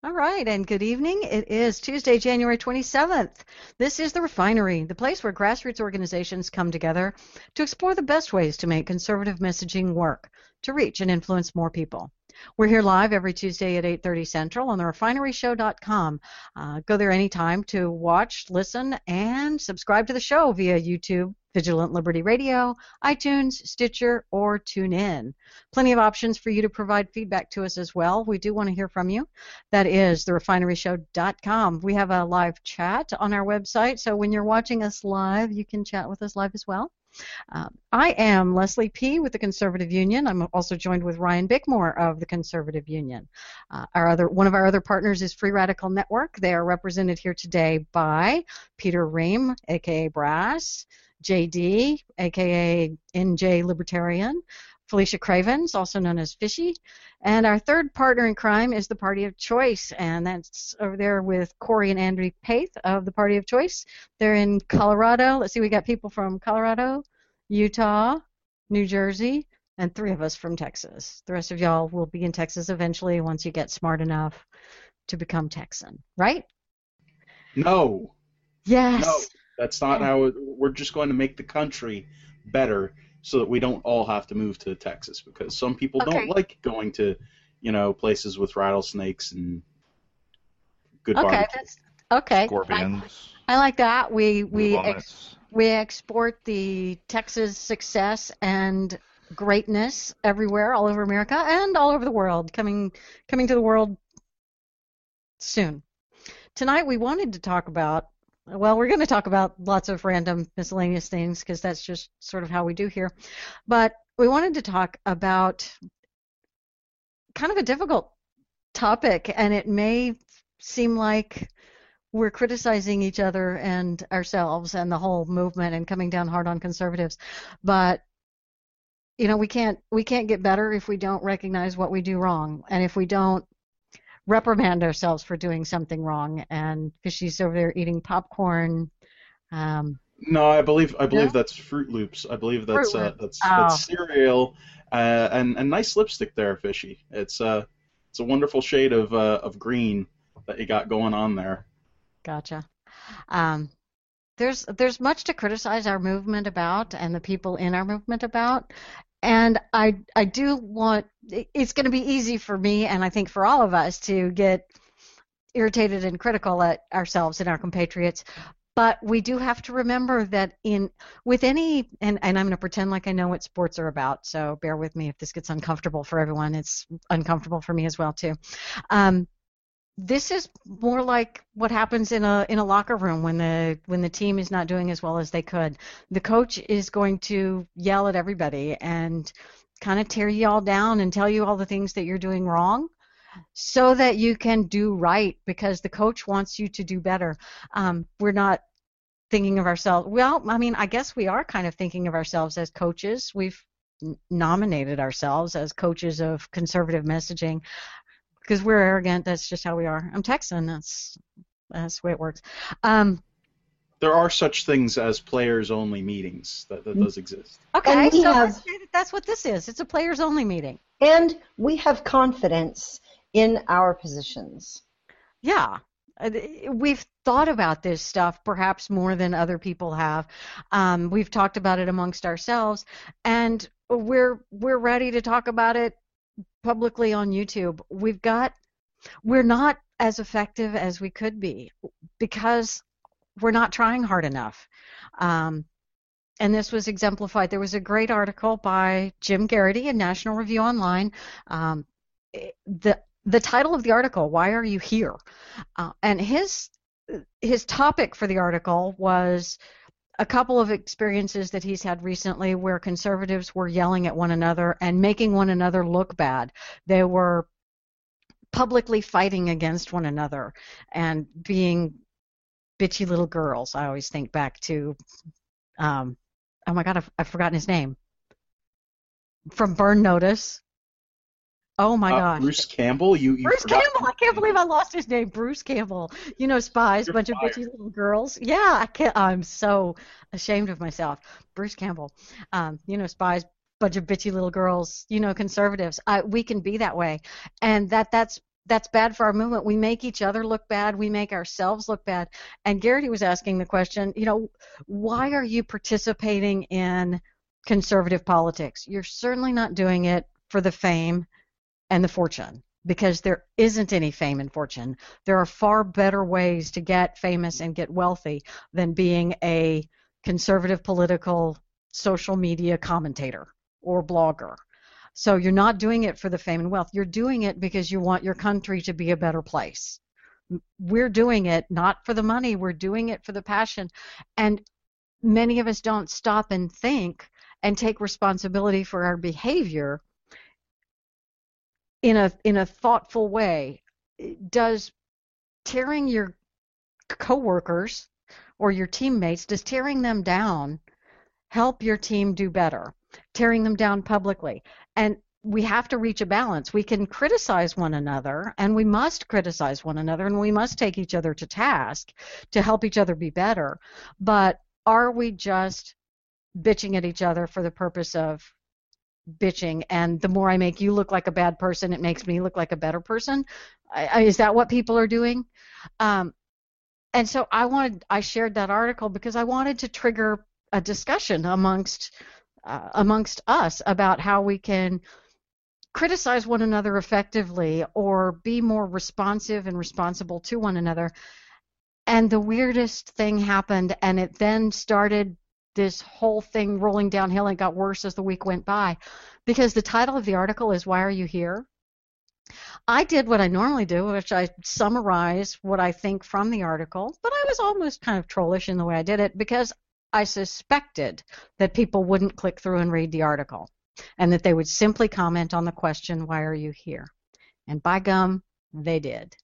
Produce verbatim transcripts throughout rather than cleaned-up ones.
All right, and good evening. It is Tuesday, January twenty-seventh. This is The Refinery, the place where grassroots organizations come together to explore the best ways to make conservative messaging work to reach and influence more people. We're here live every Tuesday at eight thirty Central on the refinery show dot com. Uh, go there anytime to watch, listen, and subscribe to the show via YouTube, Vigilant Liberty Radio, iTunes, Stitcher, or TuneIn. Plenty of options for you to provide feedback to us as well. We do want to hear from you. That is the refinery show dot com. We have a live chat on our website, so when you're watching us live, you can chat with us live as well. Uh, I am Leslie P. with the Conservative Union. I'm also joined with Ryan Bickmore of the Conservative Union. Uh, our other one of our other partners is Free Radical Network. They are represented here today by Peter Ream, a k a. Brass, J D, a k a. N J Libertarian, Felicia Cravens, also known as Fishy, and our third partner in crime is the Party of Choice, and that's over there with Corey and Andrew Paith of the Party of Choice. They're in Colorado. Let's see, we got people from Colorado, Utah, New Jersey, and three of us from Texas. The rest of y'all will be in Texas eventually once you get smart enough to become Texan, right? No. Yes. No, that's not how it, we're just going to make the country better so that we don't all have to move to Texas, because some people Okay. don't like going to, you know, places with rattlesnakes and good Okay, barbecue. that's okay. Scorpions. I, I like that. We we ex, Walnuts. we export the Texas success and greatness everywhere, all over America and all over the world, coming coming to the world soon. Tonight we wanted to talk about, well, we're going to talk about lots of random miscellaneous things because that's just sort of how we do here. But we wanted to talk about kind of a difficult topic, and it may seem like we're criticizing each other and ourselves and the whole movement and coming down hard on conservatives. But you know, we can't we can't get better if we don't recognize what we do wrong, and if we don't reprimand ourselves for doing something wrong. And Fishy's over there eating popcorn. Um, No, I believe I believe No? that's Fruit Loops. I believe that's Fruit uh, Loops. that's Oh. that's cereal, uh, and and nice lipstick there, Fishy. It's uh it's a wonderful shade of uh, of green that you got going on there. Gotcha. Um, there's there's much to criticize our movement about and the people in our movement about. And I I do want, it's going to be easy for me, and I think for all of us, to get irritated and critical at ourselves and our compatriots. But we do have to remember that in with any, and, and I'm going to pretend like I know what sports are about, so bear with me if this gets uncomfortable for everyone. It's uncomfortable for me as well, too. Um, this is more like what happens in a in a locker room when the when the team is not doing as well as they could. The coach is going to yell at everybody and kind of tear you all down and tell you all the things that you're doing wrong, so that you can do right, because the coach wants you to do better. Um, we're not thinking of ourselves. Well, I mean, I guess we are kind of thinking of ourselves as coaches. We've n- nominated ourselves as coaches of conservative messaging because we're arrogant. That's just how we are. I'm Texan. That's that's the way it works. Um, There are such things as players-only meetings. That that does exist. okay, And we so have- let's say that that's what this is. It's a players-only meeting. And we have confidence in our positions. Yeah. Uh, th- We've thought about this stuff perhaps more than other people have. Um, we've talked about it amongst ourselves, and we're we're ready to talk about it publicly on YouTube. We've got we're not as effective as we could be because we're not trying hard enough. Um, and this was exemplified. There was a great article by Jim Garrity in National Review Online. Um, the the title of the article, "Why Are You Here?" Uh, and his his topic for the article was a couple of experiences that he's had recently where conservatives were yelling at one another and making one another look bad. They were publicly fighting against one another and being bitchy little girls. I always think back to, um, oh my God, I've, I've forgotten his name. From Burn Notice. Oh my Uh, gosh. Bruce Campbell, you, you Bruce forgot- Campbell. I can't believe I lost his name. Bruce Campbell. You know, Spies, You're bunch of fired. bitchy little girls. Yeah, I can't. I'm so ashamed of myself. Bruce Campbell. Um, you know, Spies, bunch of bitchy little girls. You know, conservatives. I, we can be that way, and that that's that's bad for our movement. We make each other look bad. We make ourselves look bad. And Garrity was asking the question, you know, why are you participating in conservative politics? You're certainly not doing it for the fame and the fortune, because there isn't any fame and fortune. There are far better ways to get famous and get wealthy than being a conservative political social media commentator or blogger. So you're not doing it for the fame and wealth. You're doing it because you want your country to be a better place. We're doing it not for the money. We're doing it for the passion. And many of us don't stop and think and take responsibility for our behavior in a in a thoughtful way. Does tearing your coworkers or your teammates, does tearing them down help your team do better? Tearing them down publicly. And we have to reach a balance. We can criticize one another, and we must criticize one another, and we must take each other to task to help each other be better. But are we just bitching at each other for the purpose of bitching, and the more I make you look like a bad person, it makes me look like a better person? I, I, is that what people are doing? Um, and so I wanted, I shared that article because I wanted to trigger a discussion amongst uh, amongst us about how we can criticize one another effectively or be more responsive and responsible to one another. And the weirdest thing happened, and it then started this whole thing rolling downhill, and it got worse as the week went by, because the title of the article is "Why Are You Here?" I did what I normally do, which I summarize what I think from the article, but I was almost kind of trollish in the way I did it because I suspected that people wouldn't click through and read the article, and that they would simply comment on the question, "Why are you here?" And by gum, they did.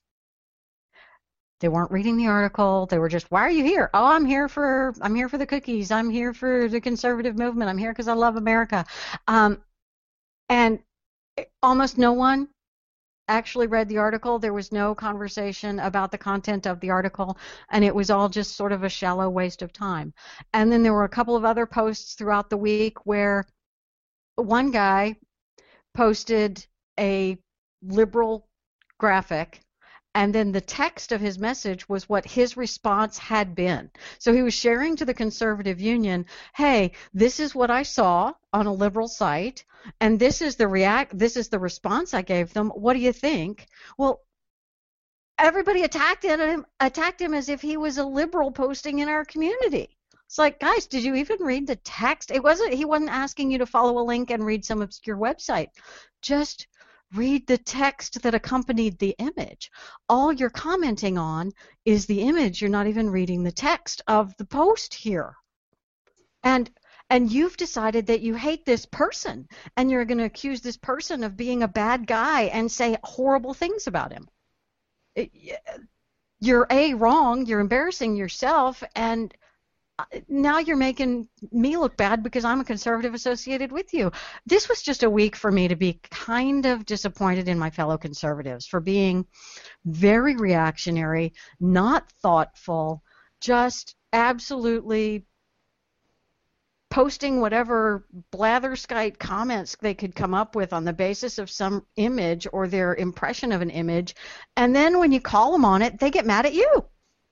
They weren't reading the article. They were just, "Why are you here?" "Oh, I'm here for I'm here for the cookies. I'm here for the conservative movement. I'm here because I love America." Um, and almost no one actually read the article. There was no conversation about the content of the article, and it was all just sort of a shallow waste of time. And then there were a couple of other posts throughout the week where one guy posted a liberal graphic, and then the text of his message was what his response had been. So he was sharing to the Conservative Union, "Hey, this is what I saw on a liberal site, and this is the react this is the response I gave them. What do you think?" Well, everybody attacked him attacked him as if he was a liberal posting in our community. It's like, guys, did you even read the text? It wasn't he wasn't asking you to follow a link and read some obscure website. Just read the text that accompanied the image. All you're commenting on is the image. You're not even reading the text of the post here. And and you've decided that you hate this person, and you're going to accuse this person of being a bad guy and say horrible things about him. It, you're A, wrong, you're embarrassing yourself, and now you're making me look bad because I'm a conservative associated with you. This was just a week for me to be kind of disappointed in my fellow conservatives for being very reactionary, not thoughtful, just absolutely posting whatever blatherskite comments they could come up with on the basis of some image or their impression of an image, and then when you call them on it, they get mad at you.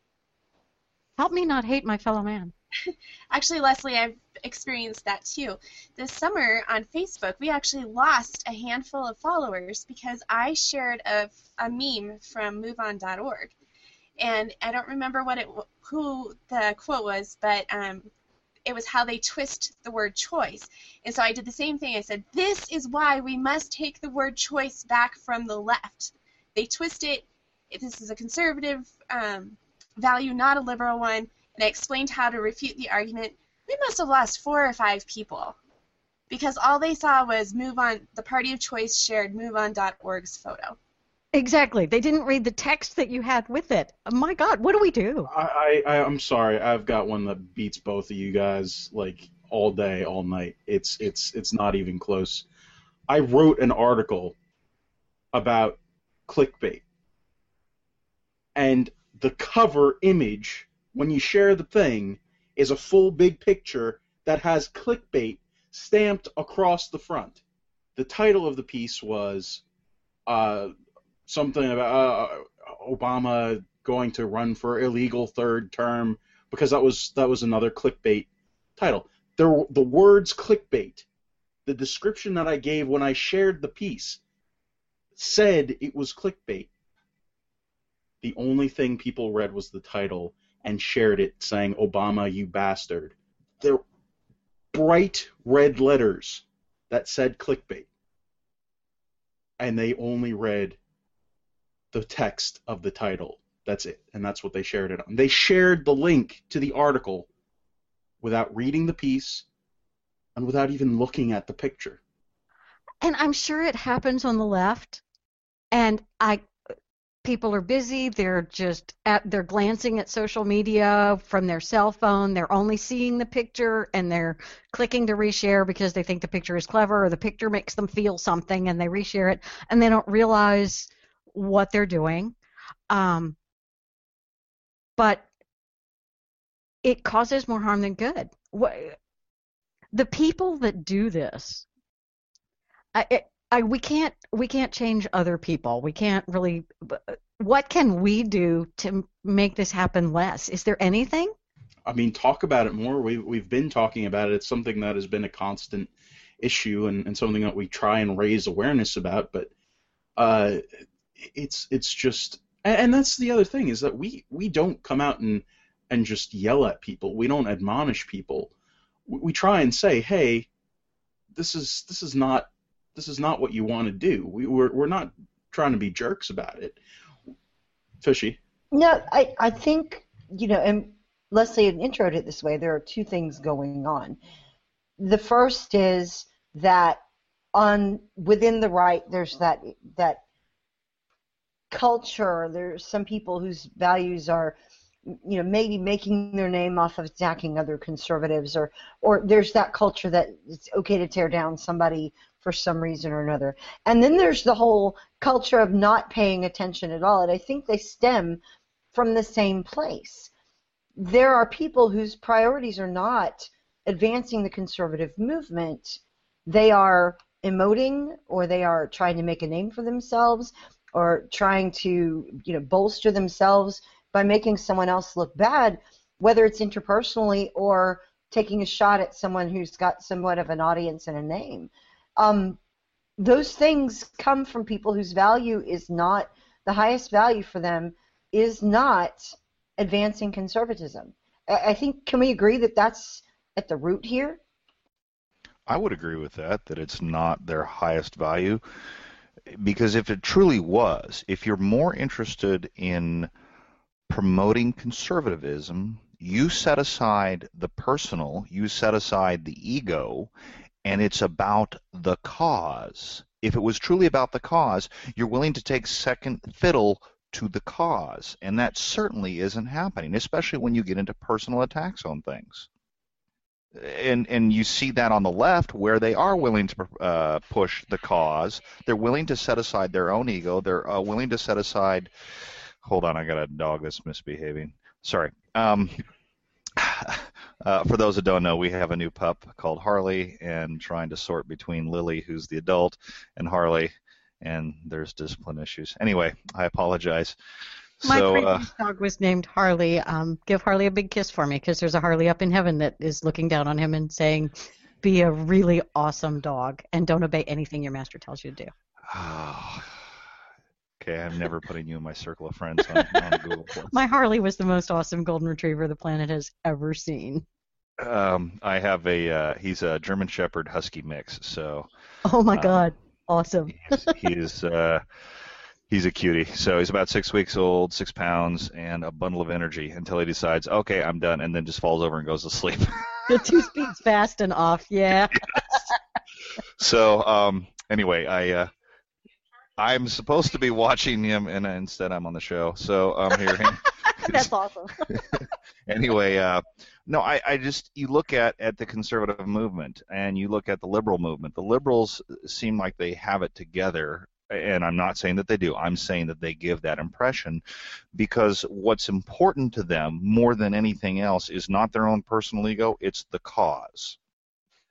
Help me not hate my fellow man. Actually, Leslie, I've experienced that too. This summer on Facebook, we actually lost a handful of followers because I shared a, a meme from move on dot org. And I don't remember what it, who the quote was, but um, it was how they twist the word choice. And so I did the same thing. I said, "This is why we must take the word choice back from the left. They twist it. This is a conservative um, value, not a liberal one." And I explained how to refute the argument. We must have lost four or five people because all they saw was Move On, the party of choice shared move on dot org's photo. Exactly. They didn't read the text that you had with it. Oh my God, what do we do? I, I, I'm sorry. I've got one that beats both of you guys like all day, all night. It's it's it's not even close. I wrote an article about clickbait, and the cover image, when you share the thing, is a full big picture that has clickbait stamped across the front. The title of the piece was uh, something about uh, Obama going to run for illegal third term, because that was that was another clickbait title. There, the words clickbait, the description that I gave when I shared the piece, said it was clickbait. The only thing people read was the title and shared it saying, Obama, you bastard. They're bright red letters that said clickbait. And they only read the text of the title. That's it. And that's what they shared it on. They shared the link to the article without reading the piece and without even looking at the picture. And I'm sure it happens on the left. And I people are busy. They're just at, they're glancing at social media from their cell phone. They're only seeing the picture and they're clicking to reshare because they think the picture is clever or the picture makes them feel something and they reshare it and they don't realize what they're doing. Um, but it causes more harm than good. What, the people that do this, I, it, I, we can't we can't change other people. We can't really. What can we do to make this happen less? Is there anything? I mean, talk about it more. We've we've been talking about it. It's something that has been a constant issue and, and something that we try and raise awareness about. But uh, it's it's just, and that's the other thing is that we we don't come out and and just yell at people. We don't admonish people. We, we try and say, hey, this is this is not. This is not what you want to do. We, we're, we're not trying to be jerks about it. Fishy? No, I, I think, you know, and Leslie had introed it this way, there are two things going on. The first is that on within the right, there's that that culture, there's some people whose values are, you know, maybe making their name off of attacking other conservatives, or or there's that culture that it's okay to tear down somebody for some reason or another. And then there's the whole culture of not paying attention at all, and I think they stem from the same place. There are people whose priorities are not advancing the conservative movement. They are emoting, or they are trying to make a name for themselves, or trying to, you know, bolster themselves by making someone else look bad, whether it's interpersonally or taking a shot at someone who's got somewhat of an audience and a name. Um, those things come from people whose value is not, the highest value for them is not advancing conservatism. I, I think, can we agree that that's at the root here? I would agree with that, that it's not their highest value, because if it truly was, if you're more interested in promoting conservatism, you set aside the personal, you set aside the ego, and it's about the cause. If it was truly about the cause, you're willing to take second fiddle to the cause, and that certainly isn't happening, especially when you get into personal attacks on things. And and you see that on the left, where they are willing to uh, push the cause. They're willing to set aside their own ego. They're uh, willing to set aside. Hold on, I got a dog that's misbehaving. Sorry. Um, uh, for those that don't know, we have a new pup called Harley, and trying to sort between Lily, who's the adult, and Harley, and there's discipline issues. Anyway, I apologize. My so, previous uh, dog was named Harley. Um, give Harley a big kiss for me, because there's a Harley up in heaven that is looking down on him and saying, be a really awesome dog and don't obey anything your master tells you to do. Oh, okay, I'm never putting you in my circle of friends on, on Google Plus. My Harley was the most awesome golden retriever the planet has ever seen. Um, I have a, uh, he's a German Shepherd Husky mix, so. Oh my um, God, awesome. He's, he's, uh, he's a cutie. So he's about six weeks old, six pounds, and a bundle of energy until he decides, okay, I'm done, and then just falls over and goes to sleep. The two speeds fast and off, yeah. So um, anyway, I, uh, I'm supposed to be watching him, and instead I'm on the show. So I'm um, hearing. That's awesome. Anyway, uh, no, I, I just, you look at, at the conservative movement, and you look at the liberal movement. The liberals seem like they have it together, and I'm not saying that they do. I'm saying that they give that impression, because what's important to them more than anything else is not their own personal ego, it's the cause.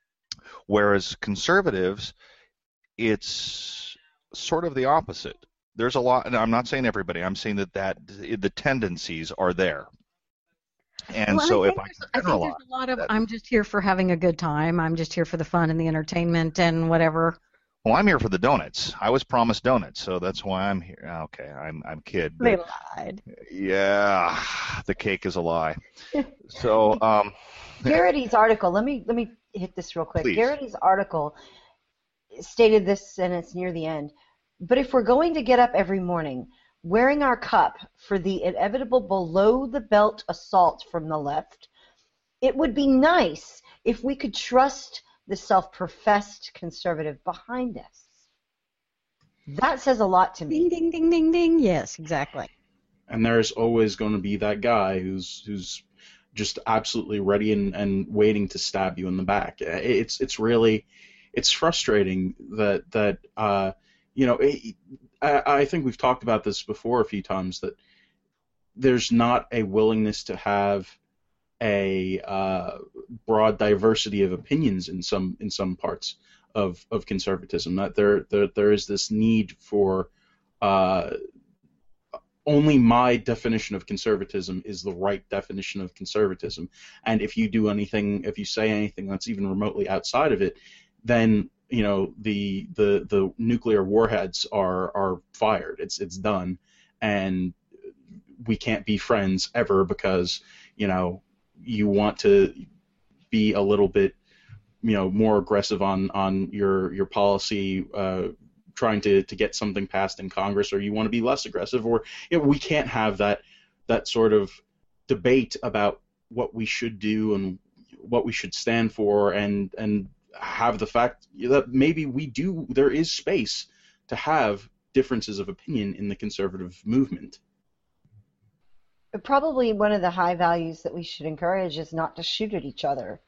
Whereas conservatives, it's sort of the opposite. there's a lot, and I'm not saying everybody. I'm saying that that the tendencies are there. And well, so I if think, I there's, I think generalize, there's a lot of that, I'm just here for having a good time. I'm just here for the fun and the entertainment and whatever. well, I'm here for the donuts. I was promised donuts, so that's why I'm here. Okay, I'm I'm kid. They But lied. yeah, the cake is a lie. So um, Garrity's article. Let me let me hit this real quick. Please. Garrity's article stated this, and it's near the end. But if we're going to get up every morning wearing our cup for the inevitable below-the-belt assault from the left, it would be nice if we could trust the self-professed conservative behind us. That says a lot to me. Ding, ding, ding, ding, ding. Yes, exactly. And there's always going to be that guy who's who's just absolutely ready and, and waiting to stab you in the back. It's it's really it's frustrating that that uh, you know it, I, I think we've talked about this before a few times, that there's not a willingness to have a uh, broad diversity of opinions in some in some parts of, of conservatism. That there, there there is this need for uh, only my definition of conservatism is the right definition of conservatism, and if you do anything, if you say anything that's even remotely outside of it, then you know the the the nuclear warheads are are fired. It's it's done, and we can't be friends ever because you know you want to be a little bit you know more aggressive on on your your policy, uh, trying to to get something passed in Congress, or you want to be less aggressive, or you know, we can't have that that sort of debate about what we should do and what we should stand for, and and have the fact that maybe we do, there is space to have differences of opinion in the conservative movement. Probably one of the high values that we should encourage is not to shoot at each other.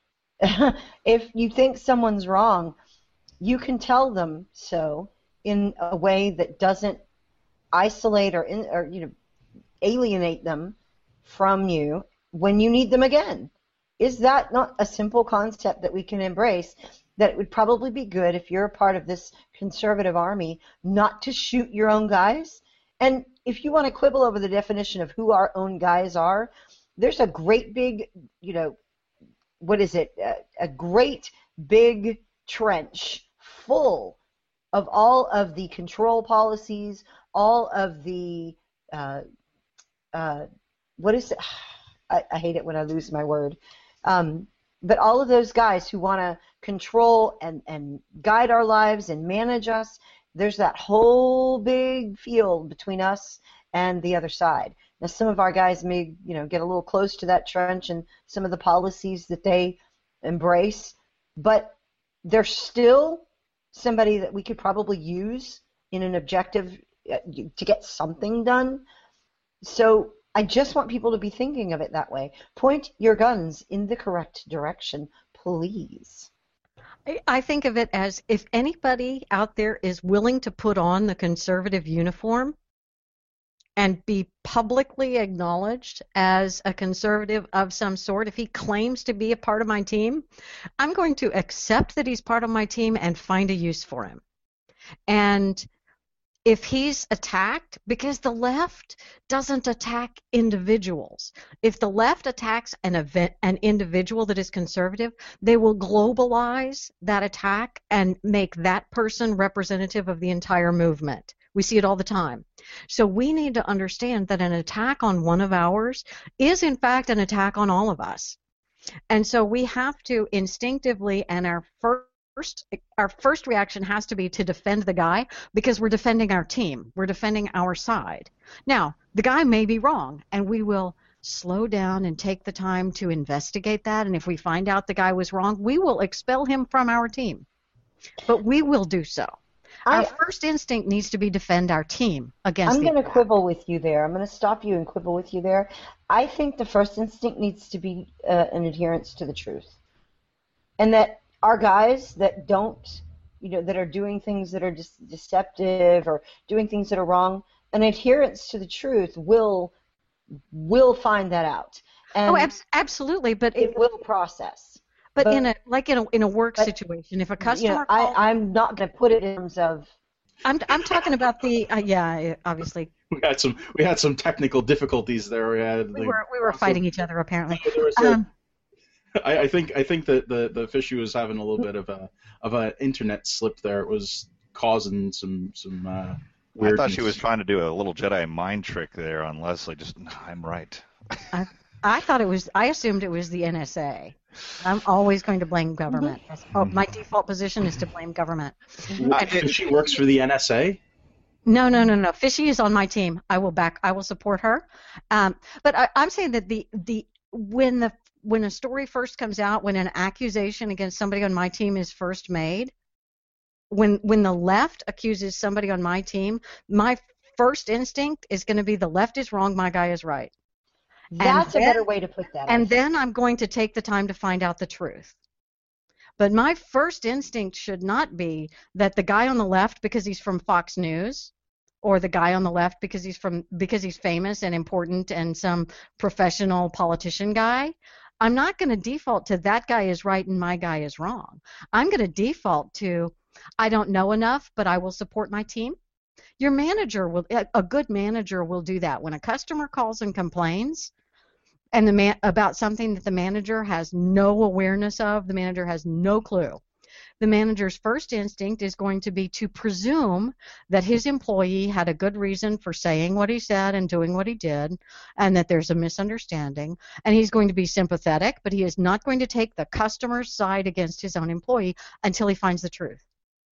If you think someone's wrong, you can tell them so in a way that doesn't isolate or, in, or you know, alienate them from you when you need them again. Is that not a simple concept that we can embrace, that it would probably be good if you're a part of this conservative army not to shoot your own guys? And if you want to quibble over the definition of who our own guys are, there's a great big, you know, what is it, a, a great big trench full of all of the control policies, all of the, uh, uh, what is it? I, I hate it when I lose my word. Um, but all of those guys who want to control and, and guide our lives and manage us, there's that whole big field between us and the other side. Now, some of our guys may, you know, get a little close to that trench and some of the policies that they embrace, but they're still somebody that we could probably use in an objective uh, to get something done. So I just want people to be thinking of it that way. Point your guns in the correct direction, please. I think of it as, if anybody out there is willing to put on the conservative uniform and be publicly acknowledged as a conservative of some sort, if he claims to be a part of my team, I'm going to accept that he's part of my team and find a use for him. And if he's attacked, because the left doesn't attack individuals. If the left attacks an event, an individual that is conservative, they will globalize that attack and make that person representative of the entire movement. We see it all the time. So we need to understand that an attack on one of ours is in fact an attack on all of us. And so we have to instinctively, and our first First, our first reaction has to be to defend the guy, because we're defending our team. We're defending our side. Now, the guy may be wrong, and we will slow down and take the time to investigate that. And if we find out the guy was wrong, we will expel him from our team. But we will do so. I, our first instinct needs to be defend our team against I'm the going to quibble with you there. I'm going to stop you and quibble with you there. I think the first instinct needs to be uh, an adherence to the truth. And that our guys that don't, you know, that are doing things that are de- deceptive or doing things that are wrong, an adherence to the truth will will find that out. And oh, ab- absolutely, but it, it will process. But, but in a like in a in a work but, situation, if a customer, you know, I, I'm not going to put it in terms of I'm I'm talking about the uh, yeah, obviously We had some we had some technical difficulties there. We had we like, were we were also- fighting each other apparently. there was a- Um, I, I think I think that the the fishy was having a little bit of a of an internet slip there. It was causing some some uh, I weirdness. thought she was trying to do a little Jedi mind trick there on Leslie. Just, no, I'm right. I, I thought it was. I assumed it was the N S A. I'm always going to blame government. That's, oh, my default position is to blame government. What, Fishy works for the N S A. No, no, no, no. Fishy is on my team. I will back. I will support her. Um, but I, I'm saying that the the when the when a story first comes out, when an accusation against somebody on my team is first made, when when the left accuses somebody on my team, my first instinct is going to be the left is wrong, my guy is right. That's then, a better way to put that. And then I'm going to take the time to find out the truth. But my first instinct should not be that the guy on the left, because he's from Fox News, or the guy on the left because he's from because he's famous and important and some professional politician guy. I'm not going to default to that guy is right and my guy is wrong. I'm going to default to I don't know enough, but I will support my team. Your manager will, a good manager will do that. When a customer calls and complains, and the man about something that the manager has no awareness of, the manager has no clue. The manager's first instinct is going to be to presume that his employee had a good reason for saying what he said and doing what he did, and that there's a misunderstanding, and he's going to be sympathetic, but he is not going to take the customer's side against his own employee until he finds the truth.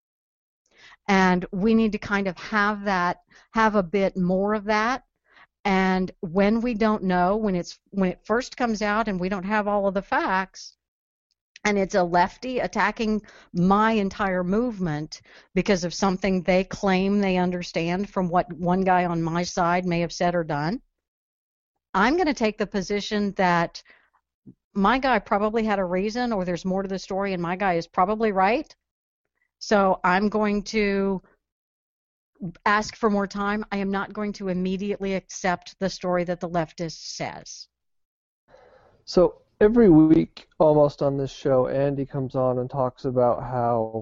And we need to kind of have that, have a bit more of that. And when we don't know, when it's when it first comes out and we don't have all of the facts, and it's a lefty attacking my entire movement because of something they claim they understand from what one guy on my side may have said or done, I'm going to take the position that my guy probably had a reason, or there's more to the story and my guy is probably right. So I'm going to ask for more time. I am not going to immediately accept the story that the leftist says. So every week, almost on this show, Andy comes on and talks about how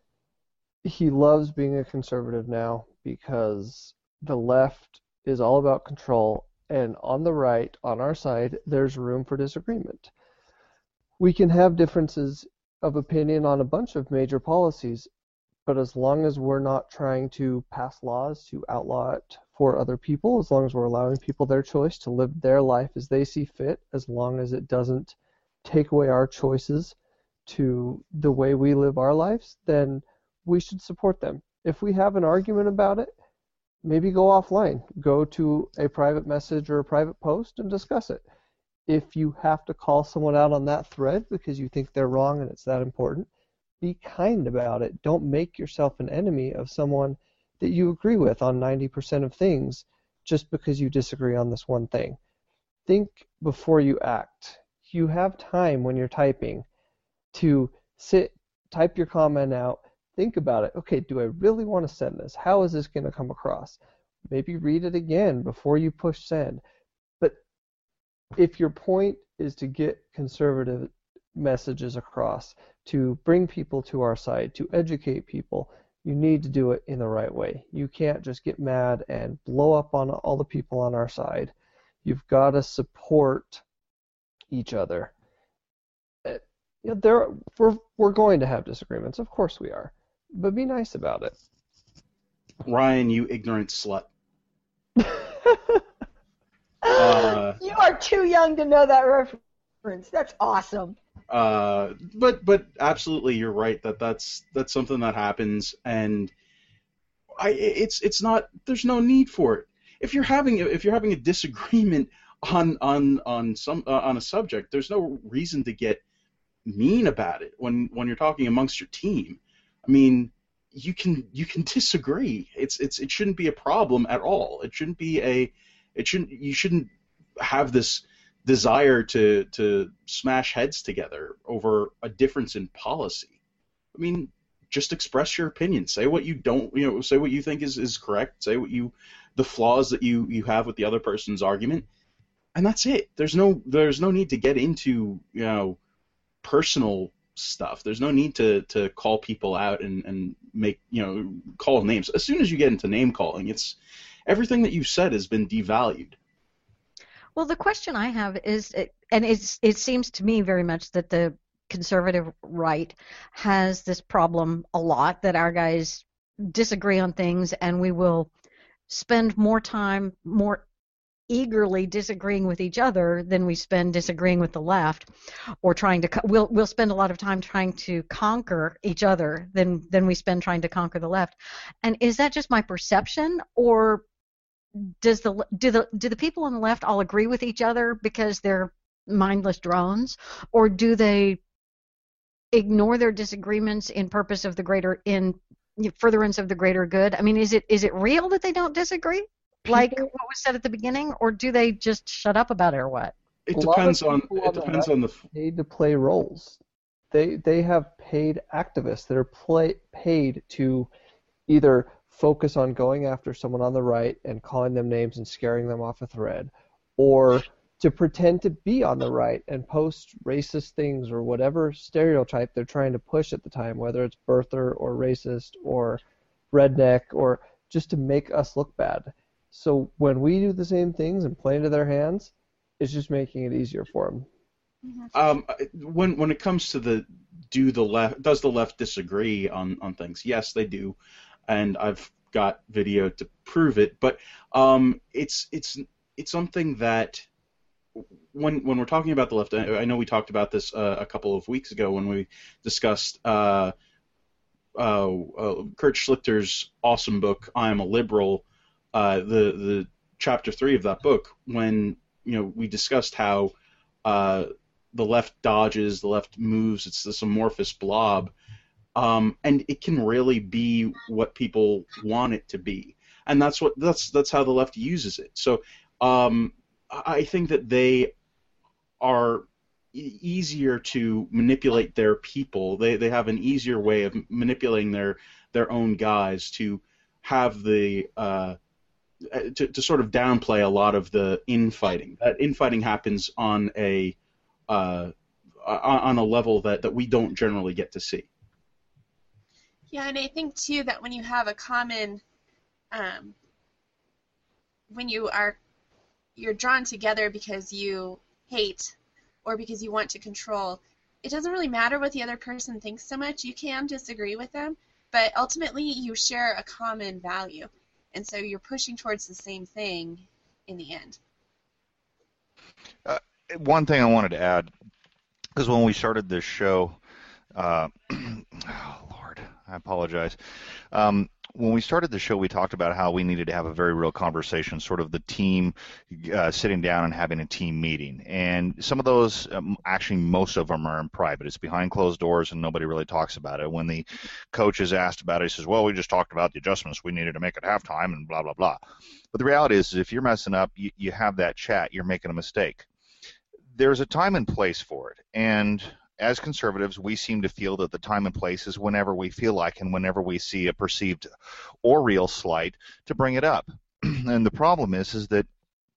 he loves being a conservative now because the left is all about control, and on the right, on our side, there's room for disagreement. We can have differences of opinion on a bunch of major policies, but as long as we're not trying to pass laws to outlaw it for other people, as long as we're allowing people their choice to live their life as they see fit, as long as it doesn't take away our choices to the way we live our lives, then we should support them. If we have an argument about it, maybe go offline. Go to a private message or a private post and discuss it. If you have to call someone out on that thread because you think they're wrong and it's that important, be kind about it. Don't make yourself an enemy of someone that you agree with on ninety percent of things just because you disagree on this one thing. Think before you act. You have time when you're typing to sit, type your comment out, think about it. Okay, do I really want to send this? How is this going to come across? Maybe read it again before you push send. But if your point is to get conservative messages across, to bring people to our side, to educate people, you need to do it in the right way. You can't just get mad and blow up on all the people on our side. You've got to support each other. You know, there, we're, we're going to have disagreements. Of course we are. But be nice about it. Ryan, you ignorant slut. uh, You are too young to know that reference. That's awesome. Uh, but but absolutely, you're right that that's that's something that happens, and I it's it's not. There's no need for it. If you're having if you're having a disagreement on on on some uh, on a subject, there's no reason to get mean about it when when you're talking amongst your team. I mean, you can you can disagree. It's it's it shouldn't be a problem at all. It shouldn't be a it shouldn't you shouldn't have this desire to to smash heads together over a difference in policy. I mean, just express your opinion. Say what you don't, you know, say what you think is, is correct. Say what you, the flaws that you, you have with the other person's argument, and that's it. There's no there's no need to get into, you know, personal stuff. There's no need to to call people out and and make, you know, call names. As soon as you get into name calling, it's everything that you've said has been devalued. Well, the question I have is, and it's, it seems to me very much that the conservative right has this problem a lot, that our guys disagree on things, and we will spend more time, more eagerly disagreeing with each other than we spend disagreeing with the left, or trying to, we'll we'll spend a lot of time trying to conquer each other than than we spend trying to conquer the left. And is that just my perception, or does the do the do the people on the left all agree with each other because they're mindless drones, or do they ignore their disagreements in purpose of the greater, in furtherance of the greater good? I mean, is it is it real that they don't disagree, like what was said at the beginning, or do they just shut up about it, or what? It A lot depends of on people it the depends left on the. paid to play roles. They they have paid activists that are play, paid to either focus on going after someone on the right and calling them names and scaring them off a thread, or to pretend to be on the right and post racist things or whatever stereotype they're trying to push at the time, whether it's birther or racist or redneck, or just to make us look bad. So when we do the same things and play into their hands, it's just making it easier for them. Um, when when it comes to the do the left does the left disagree on, on things? Yes, they do, and I've got video to prove it. But um, it's it's it's something that when when we're talking about the left, I, I know we talked about this uh, a couple of weeks ago when we discussed uh, uh, uh, Kurt Schlichter's awesome book, I Am a Liberal. Uh, the the chapter three of that book, when you know we discussed how uh, the left dodges, the left moves, it's this amorphous blob, um, and it can really be what people want it to be, and that's what that's that's how the left uses it. So um, I think that they are e- easier to manipulate their people. They they have an easier way of manipulating their their own guys to have the uh, To, to sort of downplay a lot of the infighting. That infighting happens on a uh, on a level that, that we don't generally get to see. Yeah, and I think too that when you have a common, um, when you are you're drawn together because you hate or because you want to control, it doesn't really matter what the other person thinks so much. You can disagree with them, but ultimately you share a common value. And so you're pushing towards the same thing in the end. Uh, one thing I wanted to add, because when we started this show, uh, oh, Lord, I apologize. Um, when we started the show, we talked about how we needed to have a very real conversation, sort of the team uh, sitting down and having a team meeting. And some of those, um, actually most of them are in private. It's behind closed doors and nobody really talks about it. When the coach is asked about it, he says, well, we just talked about the adjustments we needed to make at halftime and blah, blah, blah. But the reality is, is if you're messing up, you, you have that chat, you're making a mistake. There's a time and place for it. And as conservatives, we seem to feel that the time and place is whenever we feel like and whenever we see a perceived or real slight to bring it up. And the problem is, is that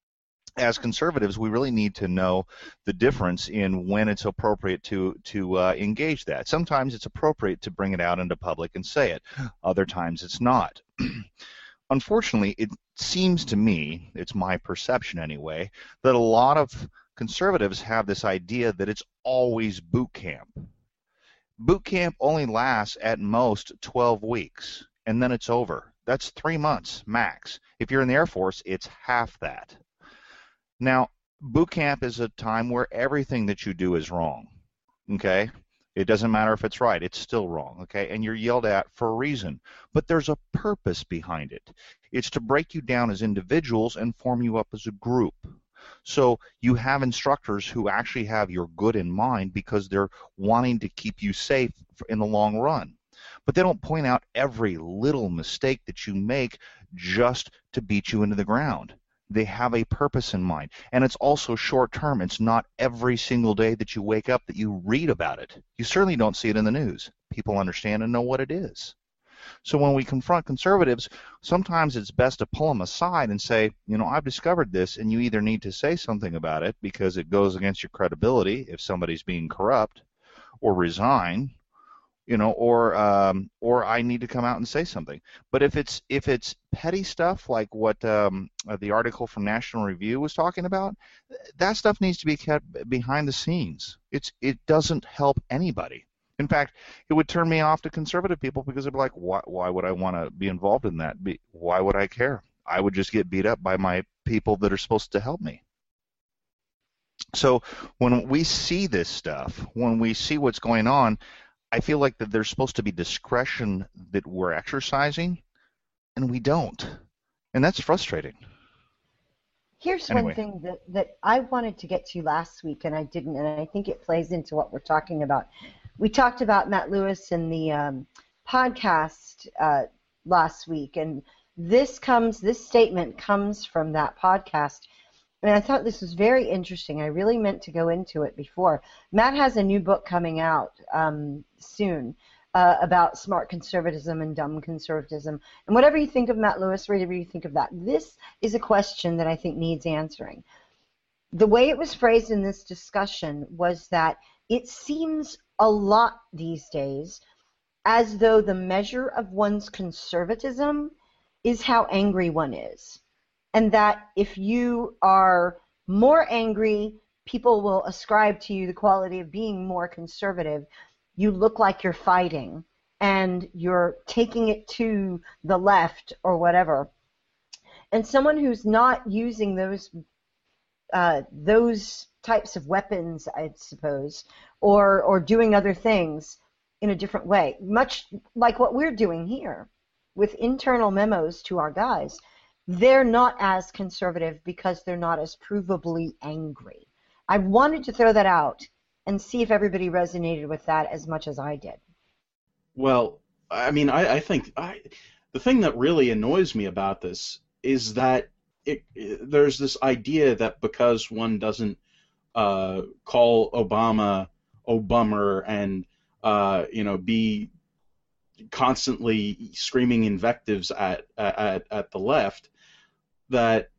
as conservatives, we really need to know the difference in when it's appropriate to to uh, engage that. Sometimes it's appropriate to bring it out into public and say it. Other times it's not. Unfortunately, it seems to me, it's my perception anyway, that a lot of conservatives have this idea that it's always boot camp. Boot camp only lasts at most twelve weeks, and then it's over. That's three months max. If you're in the Air Force, it's half that. Now, boot camp is a time where everything that you do is wrong, okay? It doesn't matter if it's right, it's still wrong, okay? And you're yelled at for a reason. But there's a purpose behind it. It's to break you down as individuals and form you up as a group. So you have instructors who actually have your good in mind because they're wanting to keep you safe in the long run. But they don't point out every little mistake that you make just to beat you into the ground. They have a purpose in mind. And it's also short term. It's not every single day that you wake up that you read about it. You certainly don't see it in the news. People understand and know what it is. So when we confront conservatives, sometimes it's best to pull them aside and say, you know, I've discovered this, and you either need to say something about it because it goes against your credibility if somebody's being corrupt, or resign, you know, or um, or I need to come out and say something. But if it's if it's petty stuff like what um, uh, the article from National Review was talking about, that stuff needs to be kept behind the scenes. It's it doesn't help anybody. In fact, it would turn me off to conservative people because they'd be like, why, why would I want to be involved in that? Be, why would I care? I would just get beat up by my people that are supposed to help me. So when we see this stuff, when we see what's going on, I feel like that there's supposed to be discretion that we're exercising, and we don't. And that's frustrating. Here's Anyway. one thing that, that I wanted to get to last week, and I didn't, and I think it plays into what we're talking about. We talked about Matt Lewis in the um, podcast uh, last week, and this comes, this statement comes from that podcast. And I thought this was very interesting. I really meant to go into it before. Matt has a new book coming out um, soon uh, about smart conservatism and dumb conservatism. And whatever you think of Matt Lewis, whatever you think of that, this is a question that I think needs answering. The way it was phrased in this discussion was that it seems a lot these days as though the measure of one's conservatism is how angry one is. And that if you are more angry, people will ascribe to you the quality of being more conservative. You look like you're fighting and you're taking it to the left or whatever. And someone who's not using those uh, those types of weapons, I suppose, or or doing other things in a different way, much like what we're doing here with internal memos to our guys, they're not as conservative because they're not as provably angry. I wanted to throw that out and see if everybody resonated with that as much as I did. Well, I mean, I, I think I, the thing that really annoys me about this is that it, it, there's this idea that because one doesn't uh, call Obama Obama and uh, you know be constantly screaming invectives at at at the left, that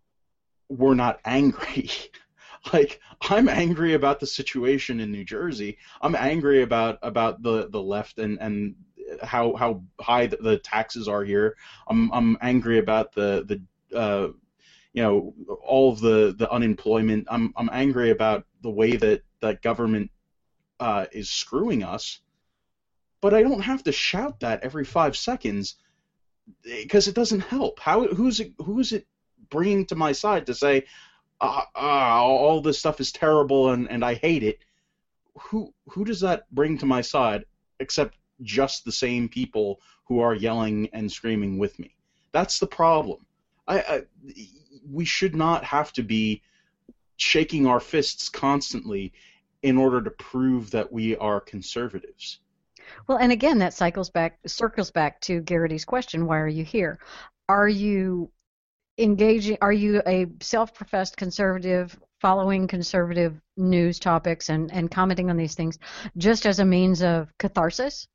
we're not angry. Like, I'm angry about the situation in New Jersey. I'm angry about about the, the left and, and how how high the, the taxes are here. I'm I'm angry about the the uh, you know all of the, the unemployment. I'm I'm angry about the way that that government uh, is screwing us. But I don't have to shout that every five seconds because it doesn't help. How who's it who's it bringing to my side to say, uh, uh, all this stuff is terrible and, and I hate it? Who who does that bring to my side except just the same people who are yelling and screaming with me? That's the problem. I, I we should not have to be shaking our fists constantly in order to prove that we are conservatives. Well, and again, that cycles back, circles back to Garrity's question: why are you here? Are you engaging? Are you a self-professed conservative, following conservative news topics and, and commenting on these things just as a means of catharsis?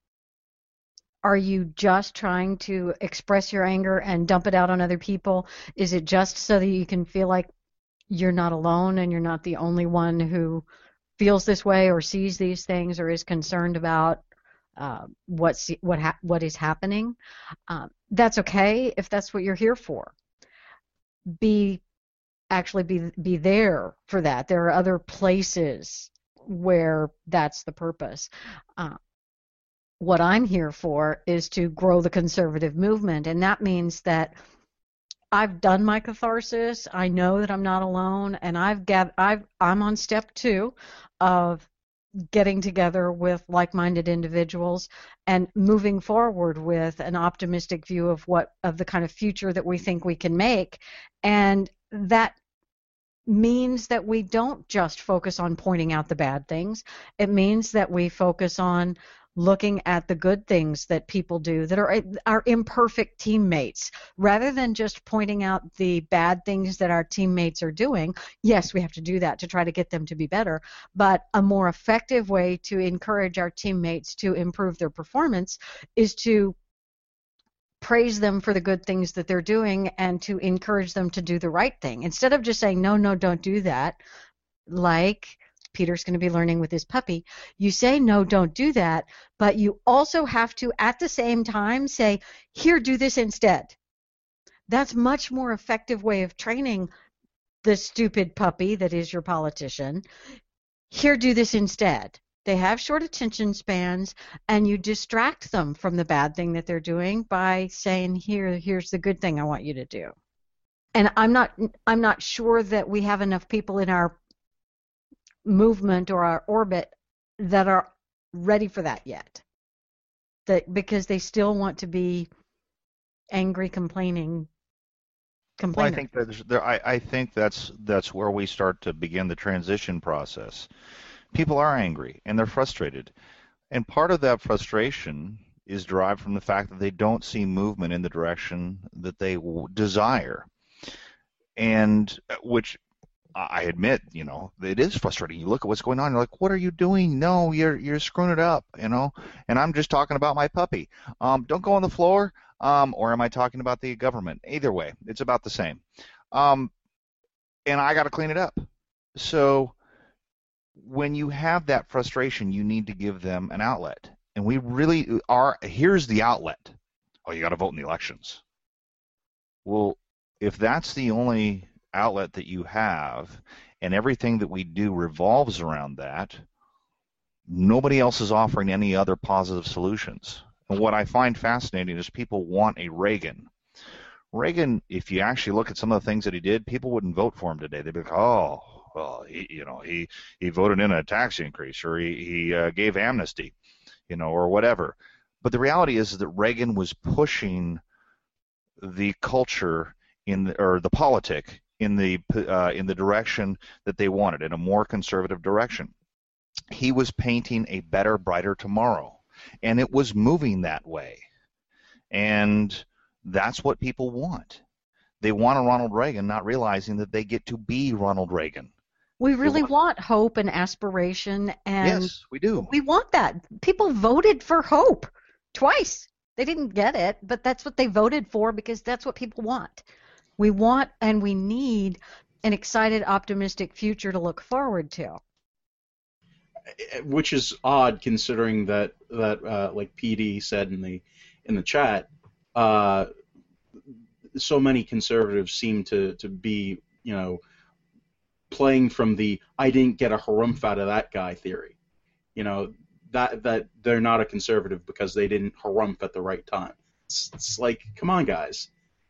Are you just trying to express your anger and dump it out on other people? Is it just so that you can feel like you're not alone and you're not the only one who feels this way or sees these things or is concerned about uh, what's what ha- what is happening? Um, that's okay if that's what you're here for. Be actually be be there for that. There are other places where that's the purpose. Uh, what I'm here for is to grow the conservative movement, and that means that I've done my catharsis. I know that I'm not alone, and I've got I've I'm on step two of getting together with like-minded individuals and moving forward with an optimistic view of what of the kind of future that we think we can make. And that means that we don't just focus on pointing out the bad things. It means that we focus on looking at the good things that people do that are our imperfect teammates, rather than just pointing out the bad things that our teammates are doing. Yes, we have to do that to try to get them to be better, but a more effective way to encourage our teammates to improve their performance is to praise them for the good things that they're doing and to encourage them to do the right thing, instead of just saying, no, no, don't do that. Like, Peter's going to be learning with his puppy. You say, no, don't do that, but you also have to, at the same time, say, here, do this instead. That's much more effective way of training the stupid puppy that is your politician. Here, do this instead. They have short attention spans, and you distract them from the bad thing that they're doing by saying, here, here's the good thing I want you to do. And I'm not I'm not sure that we have enough people in our movement or our orbit that are ready for that yet. That because they still want to be angry, complaining, Well, I complainers. think that there, I, I think that's that's where we start to begin the transition process. People are angry and they're frustrated, and part of that frustration is derived from the fact that they don't see movement in the direction that they w- desire, and uh, which I admit, you know, it is frustrating. You look at what's going on, you're like, what are you doing? No, you're you're screwing it up, you know. And I'm just talking about my puppy. Um, don't go on the floor. Um, or am I talking about the government? Either way, it's about the same. Um, and I got to clean it up. So when you have that frustration, you need to give them an outlet. And we really are. Here's the outlet. Oh, you got to vote in the elections. Well, if that's the only outlet that you have, and everything that we do revolves around that, nobody else is offering any other positive solutions. And what I find fascinating is people want a Reagan. Reagan, if you actually look at some of the things that he did, people wouldn't vote for him today. They'd be like, oh, well, he, you know, he, he voted in a tax increase, or he, he uh, gave amnesty, you know, or whatever. But the reality is that Reagan was pushing the culture in the, or the politic in the uh, in the direction that they wanted, in a more conservative direction. He was painting a better, brighter tomorrow, and it was moving that way. And that's what people want. They want a Ronald Reagan, not realizing that they get to be Ronald Reagan. We really want hope and aspiration, and yes, we do. We want that. People voted for hope twice. They didn't get it, but that's what they voted for because that's what people want. We want and we need an excited, optimistic future to look forward to. Which is odd, considering that that uh, like P D said in the in the chat, uh, so many conservatives seem to to be, you know, playing from the I didn't get a harumph out of that guy theory. You know, that that they're not a conservative because they didn't harumph at the right time. It's, it's like, come on, guys.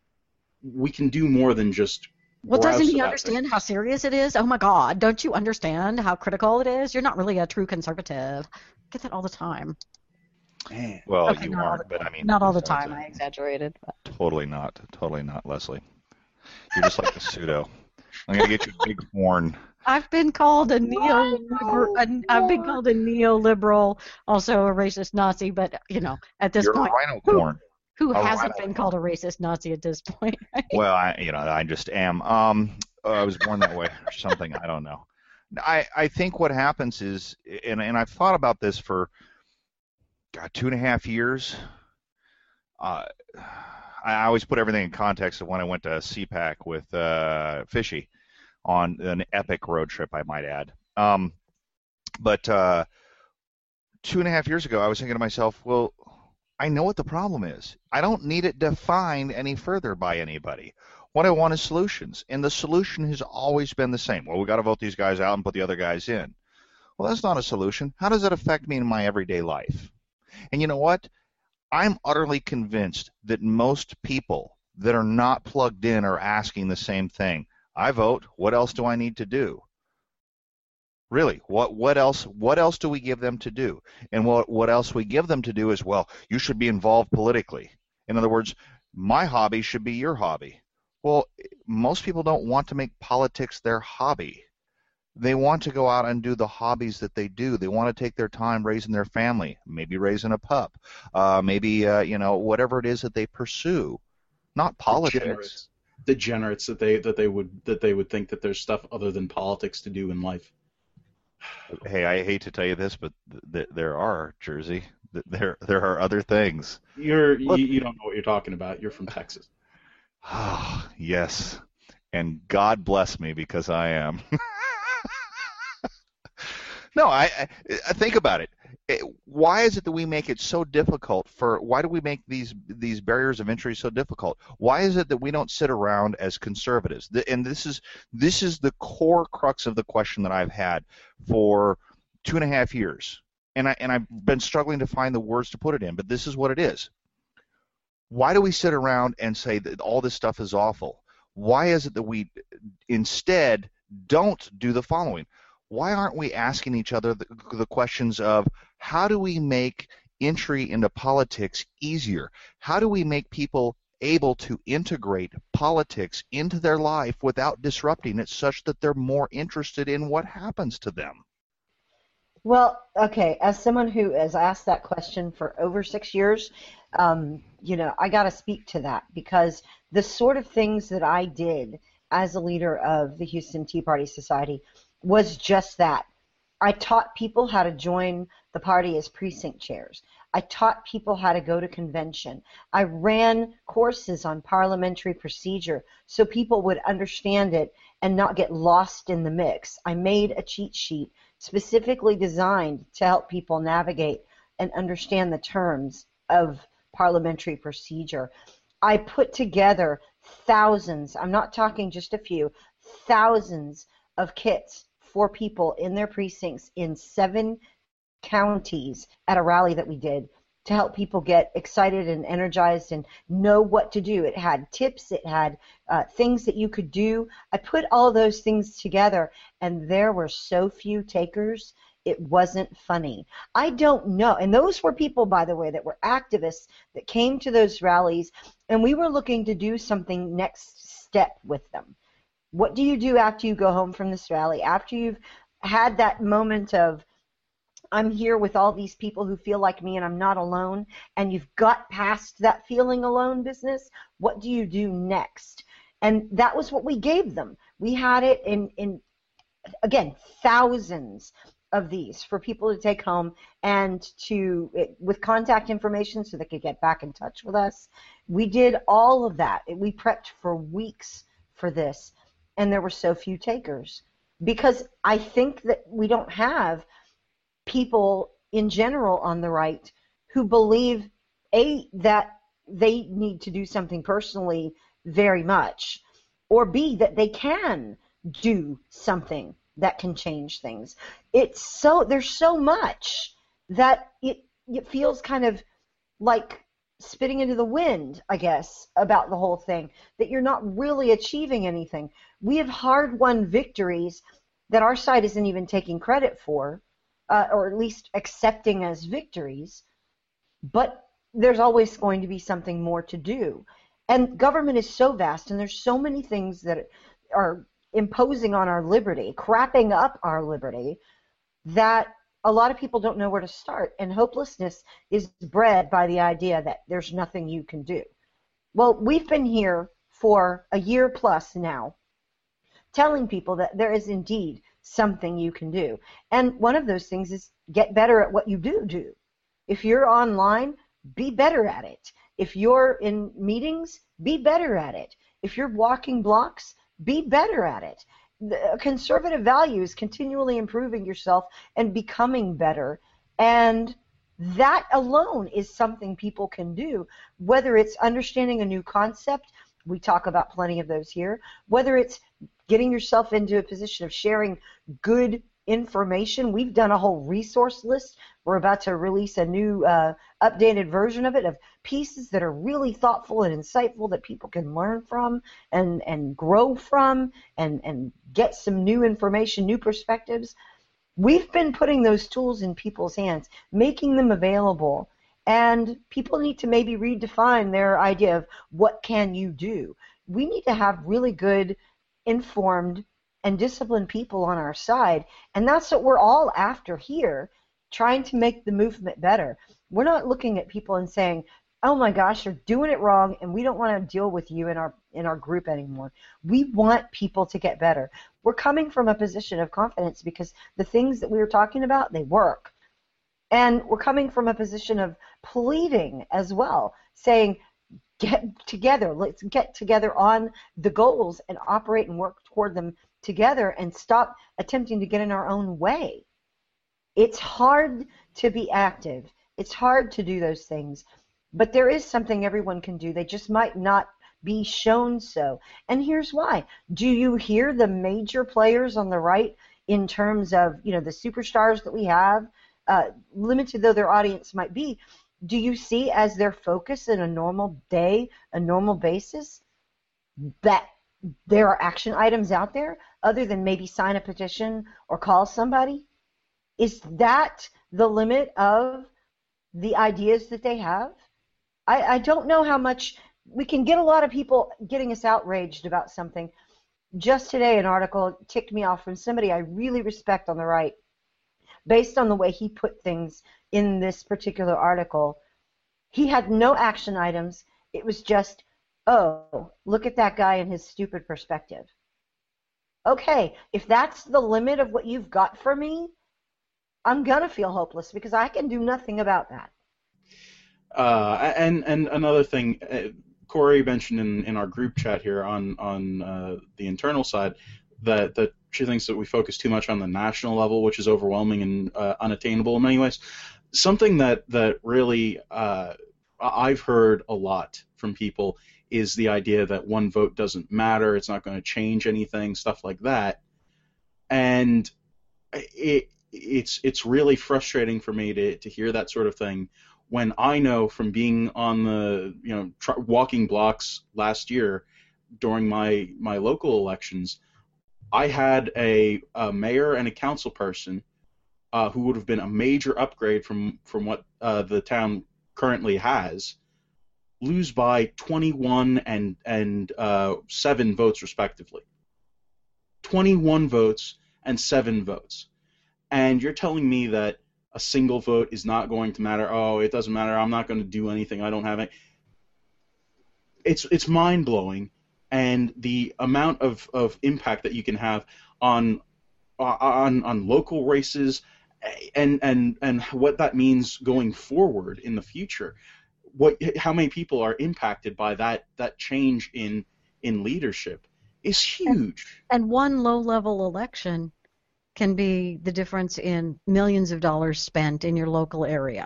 We can do more than just Well, doesn't he about understand things. how serious it is? Oh my God, don't you understand how critical it is? You're not really a true conservative. I get that all the time. Man. Well, Okay, you not all aren't, the- but I mean, Not all the that's time. a- I exaggerated. But. Totally not. Totally not, Leslie. You're just like a pseudo. I'm gonna get you a big horn. I've been called a neo. I've been called a neoliberal, also a racist Nazi. But you know, at this You're point, a rhino who, corn. who A hasn't rhino been called a racist Nazi at this point? Right? Well, I, you know, I just am. Um, I was born that way, or something. I don't know. I, I think what happens is, and and I've thought about this for, God, two and a half years. Uh, I always put everything in context of when I went to C PAC with uh, Fishy on an epic road trip, I might add. Um, but uh, two and a half years ago, I was thinking to myself, well, I know what the problem is. I don't need it defined any further by anybody. What I want is solutions, and the solution has always been the same. Well, we got to vote these guys out and put the other guys in. Well, that's not a solution. How does that affect me in my everyday life? And you know what? I'm utterly convinced that most people that are not plugged in are asking the same thing. I vote. What else do I need to do? Really, what what else what else do we give them to do? And what what else we give them to do is, well, you should be involved politically. In other words, my hobby should be your hobby. Well, most people don't want to make politics their hobby. They want to go out and do the hobbies that they do. They want to take their time raising their family, maybe raising a pup, uh, maybe uh, you know, whatever it is that they pursue, not politics. Degenerates. Degenerates that they that they would that they would think that there's stuff other than politics to do in life. Hey, I hate to tell you this, but th- th- there are, Jersey. Th- There there are other things. You're you, Look. you don't know what you're talking about. You're from Texas. Ah, yes, and God bless me because I am. No, I, I, I think about it. It- Why is it that we make it so difficult for? Why do we make these these barriers of entry so difficult? Why is it that we don't sit around as conservatives? The- And this is this is the core crux of the question that I've had for two and a half years, and I and I've been struggling to find the words to put it in. But this is what it is. Why do we sit around and say that all this stuff is awful? Why is it that we instead don't do the following? Why aren't we asking each other the, the questions of how do we make entry into politics easier? How do we make people able to integrate politics into their life without disrupting it such that they're more interested in what happens to them? Well, okay, as someone who has asked that question for over six years, um, you know, I got to speak to that because the sort of things that I did as a leader of the Houston Tea Party Society was just that. I taught people how to join the party as precinct chairs. I taught people how to go to convention. I ran courses on parliamentary procedure so people would understand it and not get lost in the mix. I made a cheat sheet specifically designed to help people navigate and understand the terms of parliamentary procedure. I put together thousands, I'm not talking just a few, thousands of kits for people in their precincts in seven counties at a rally that we did to help people get excited and energized and know what to do. It had tips, it had uh, things that you could do. I put all of those things together, and there were so few takers, it wasn't funny. I don't know. And those were people, by the way, that were activists that came to those rallies, and we were looking to do something next step with them. What do you do after you go home from this rally? After you've had that moment of, I'm here with all these people who feel like me and I'm not alone, and you've got past that feeling alone business, what do you do next? And that was what we gave them. We had it in, in again, thousands of these for people to take home and to, with contact information so they could get back in touch with us. We did all of that. We prepped for weeks for this. And there were so few takers because I think that we don't have people in general on the right who believe, A, that they need to do something personally very much, or B, that they can do something that can change things. It's so, there's so much that it, it feels kind of like spitting into the wind, I guess, about the whole thing, that you're not really achieving anything. We have hard-won victories that our side isn't even taking credit for, uh, or at least accepting as victories, but there's always going to be something more to do. And government is so vast, and there's so many things that are imposing on our liberty, crapping up our liberty, that a lot of people don't know where to start, and hopelessness is bred by the idea that there's nothing you can do. Well, we've been here for a year plus now telling people that there is indeed something you can do. And one of those things is get better at what you do do. If you're online, be better at it. If you're in meetings, be better at it. If you're walking blocks, be better at it. The conservative value is continually improving yourself and becoming better, and that alone is something people can do, whether it's understanding a new concept, we talk about plenty of those here, whether it's getting yourself into a position of sharing good information. We've done a whole resource list. We're about to release a new uh, updated version of it, of pieces that are really thoughtful and insightful that people can learn from and, and grow from and, and get some new information, new perspectives. We've been putting those tools in people's hands, making them available, and people need to maybe redefine their idea of what can you do. We need to have really good, informed, and disciplined people on our side, and that's what we're all after here, trying to make the movement better. We're not looking at people and saying, oh my gosh, you're doing it wrong, and we don't want to deal with you in our in our group anymore. We want people to get better. We're coming from a position of confidence because the things that we were talking about, they work. And we're coming from a position of pleading as well, saying, get together, let's get together on the goals and operate and work toward them together and stop attempting to get in our own way. It's hard to be active. It's hard to do those things. But there is something everyone can do. They just might not be shown so. And here's why. Do you hear the major players on the right in terms of, you know, the superstars that we have, uh, limited though their audience might be, do you see as their focus in a normal day, a normal basis, that there are action items out there other than maybe sign a petition or call somebody? Is that the limit of the ideas that they have? I, I don't know how much we can get a lot of people getting us outraged about something. Just today, an article ticked me off from somebody I really respect on the right, based on the way he put things in this particular article. He had no action items. It was just, oh, look at that guy and his stupid perspective. Okay, if that's the limit of what you've got for me, I'm going to feel hopeless because I can do nothing about that. Uh, and and another thing, uh, Corey mentioned in, in our group chat here on on uh, the internal side that that she thinks that we focus too much on the national level, which is overwhelming and uh, unattainable in many ways. Something that that really uh, I've heard a lot from people is the idea that one vote doesn't matter, it's not going to change anything, stuff like that, and it it's it's really frustrating for me to to hear that sort of thing, when I know from being on the, you know, tr- walking blocks last year during my, my local elections, I had a, a mayor and a council person uh, who would have been a major upgrade from, from what uh, the town currently has, lose by twenty-one and, and uh, seven votes respectively. twenty-one votes and seven votes. And you're telling me that a single vote is not going to matter. Oh, it doesn't matter. I'm not going to do anything. I don't have any. It's it's mind blowing, and the amount of, of impact that you can have on on on local races, and and and what that means going forward in the future. What how many people are impacted by that that change in in leadership is huge. And, and one low-level election can be the difference in millions of dollars spent in your local area.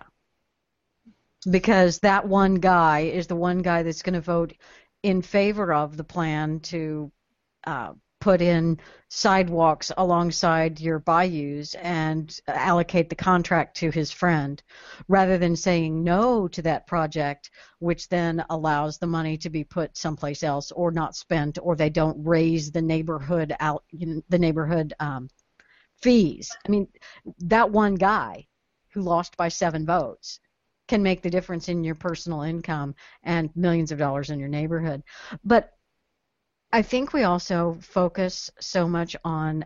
Because that one guy is the one guy that's going to vote in favor of the plan to uh, put in sidewalks alongside your bayous and allocate the contract to his friend, rather than saying no to that project, which then allows the money to be put someplace else or not spent, or they don't raise the neighborhood out, you know, the neighborhood um, fees. I mean, that one guy who lost by seven votes can make the difference in your personal income and millions of dollars in your neighborhood. But I think we also focus so much on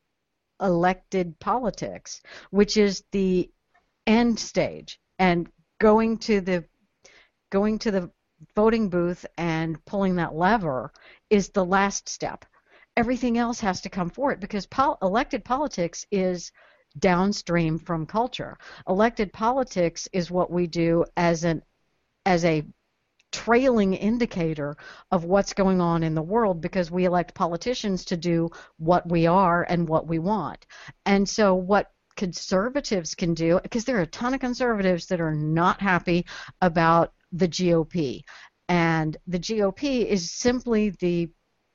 elected politics, which is the end stage, and going to the going to the voting booth and pulling that lever is the last step. Everything else has to come for it, because pol- elected politics is downstream from culture. Elected politics is what we do as an as a trailing indicator of what's going on in the world, because we elect politicians to do what we are and what we want. And so what conservatives can do, because there are a ton of conservatives that are not happy about the G O P, and the G O P is simply the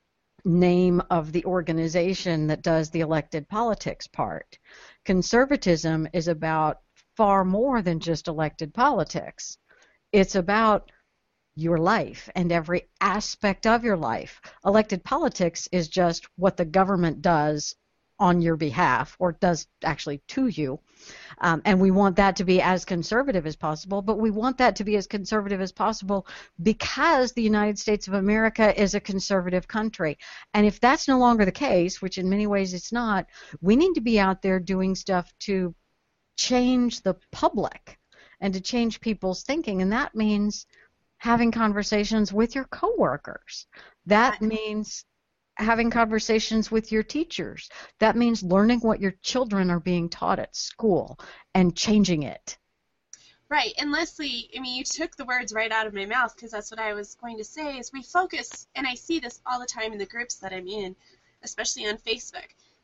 name of the organization that does the elected politics part. Conservatism is about far more than just elected politics. It's about your life and every aspect of your life. Elected politics is just what the government does on your behalf, or does actually to you. Um, and we want that to be as conservative as possible, but we want that to be as conservative as possible because the United States of America is a conservative country. And if that's no longer the case, which in many ways it's not, we need to be out there doing stuff to change the public and to change people's thinking. And that means having conversations with your coworkers. That means having conversations with your teachers. That means learning what your children are being taught at school and changing it. Right, and Leslie, I mean, you took the words right out of my mouth, because that's what I was going to say, is we focus, and I see this all the time in the groups that I'm in, especially on Facebook,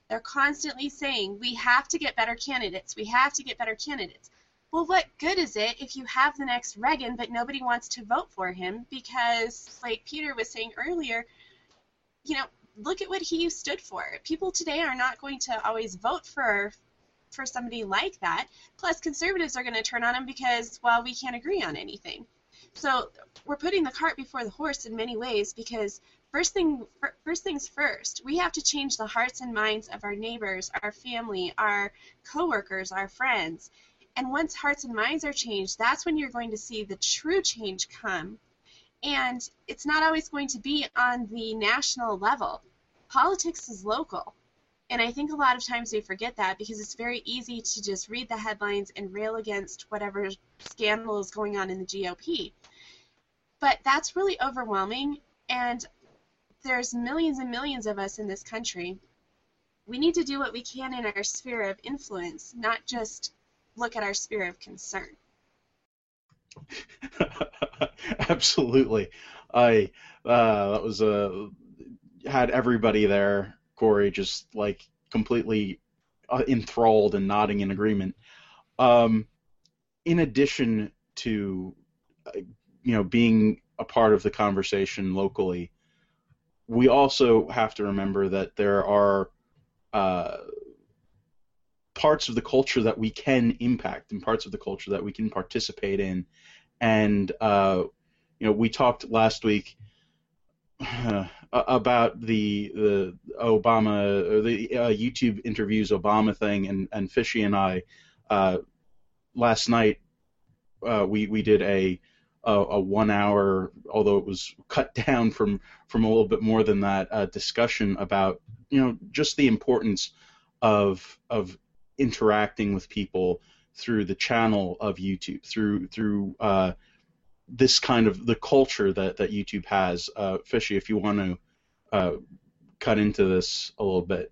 They're constantly saying, we have to get better candidates, we have to get better candidates. Well, what good is it if you have the next Reagan but nobody wants to vote for him because, like Peter was saying earlier, you know, look at what he stood for. People today are not going to always vote for for somebody like that. Plus, conservatives are going to turn on him because, well, we can't agree on anything. So we're putting the cart before the horse in many ways because first thing, first things first, we have to change the hearts and minds of our neighbors, our family, our coworkers, our friends. And once hearts and minds are changed, that's when you're going to see the true change come. And it's not always going to be on the national level. Politics is local. And I think a lot of times we forget that because it's very easy to just read the headlines and rail against whatever scandal is going on in the G O P. But that's really overwhelming, and there's millions and millions of us in this country. We need to do what we can in our sphere of influence, not just look at our sphere of concern. Absolutely. I uh, that was a had everybody there, Corey, just like completely uh, enthralled and nodding in agreement. Um, in addition to uh, you know being a part of the conversation locally, we also have to remember that there are uh, parts of the culture that we can impact and parts of the culture that we can participate in. And uh, you know, we talked last week uh, about the the Obama or the uh, YouTube interviews Obama thing, and and Fishy and I uh, last night uh, we we did a a, a one hour, although it was cut down from from a little bit more than that, uh, discussion about you know just the importance of of interacting with people through the channel of YouTube, through through uh, this kind of the culture that, that YouTube has. Uh, Fishy, if you want to uh, cut into this a little bit.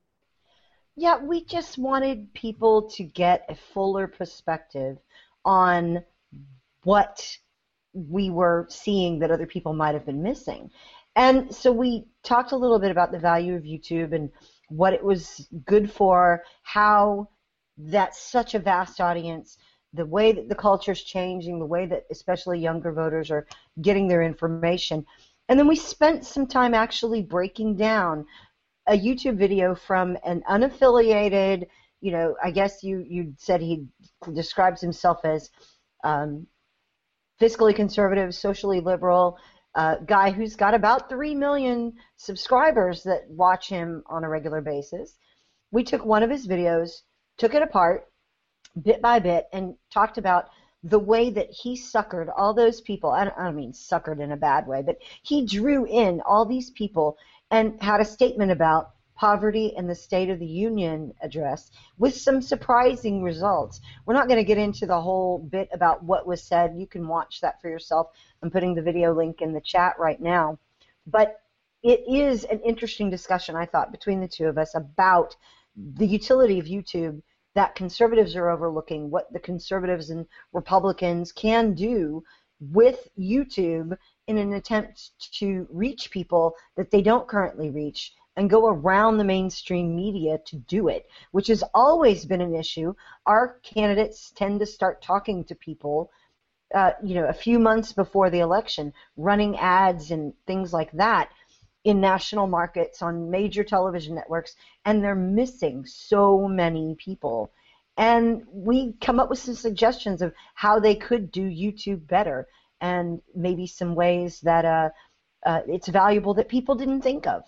Yeah, we just wanted people to get a fuller perspective on what we were seeing that other people might have been missing. And so we talked a little bit about the value of YouTube and what it was good for, how that's such a vast audience, the way that the culture's changing, the way that especially younger voters are getting their information. And then we spent some time actually breaking down a YouTube video from an unaffiliated, you know, I guess you, you said he describes himself as um, fiscally conservative, socially liberal, uh, guy who's got about three million subscribers that watch him on a regular basis. We took one of his videos, took it apart, bit by bit, and talked about the way that he suckered all those people. I don't, I don't mean suckered in a bad way, but he drew in all these people and had a statement about poverty and the State of the Union address with some surprising results. We're not going to get into the whole bit about what was said. You can watch that for yourself. I'm putting the video link in the chat right now. But it is an interesting discussion, I thought, between the two of us about the utility of YouTube that conservatives are overlooking, what the conservatives and Republicans can do with YouTube in an attempt to reach people that they don't currently reach and go around the mainstream media to do it, which has always been an issue. Our candidates tend to start talking to people uh, you know, a few months before the election, running ads and things like that in national markets on major television networks, and they're missing so many people. And we come up with some suggestions of how they could do YouTube better, and maybe some ways that uh, uh, it's valuable that people didn't think of.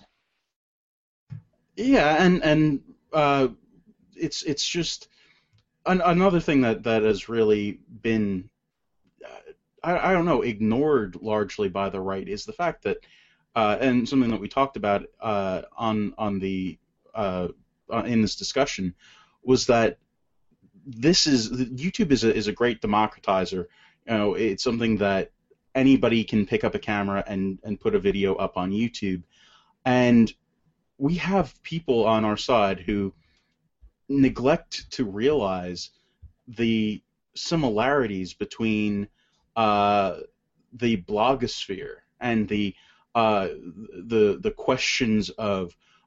Yeah, and and uh, it's it's just an, another thing that, that has really been, uh, I, I don't know, ignored largely by the right is the fact that, uh, and something that we talked about uh, on on the uh, in this discussion was that this is YouTube is a is a great democratizer. You know, it's something that anybody can pick up a camera and and put a video up on YouTube, and we have people on our side who neglect to realize the similarities between uh, the blogosphere and the uh, the the questions of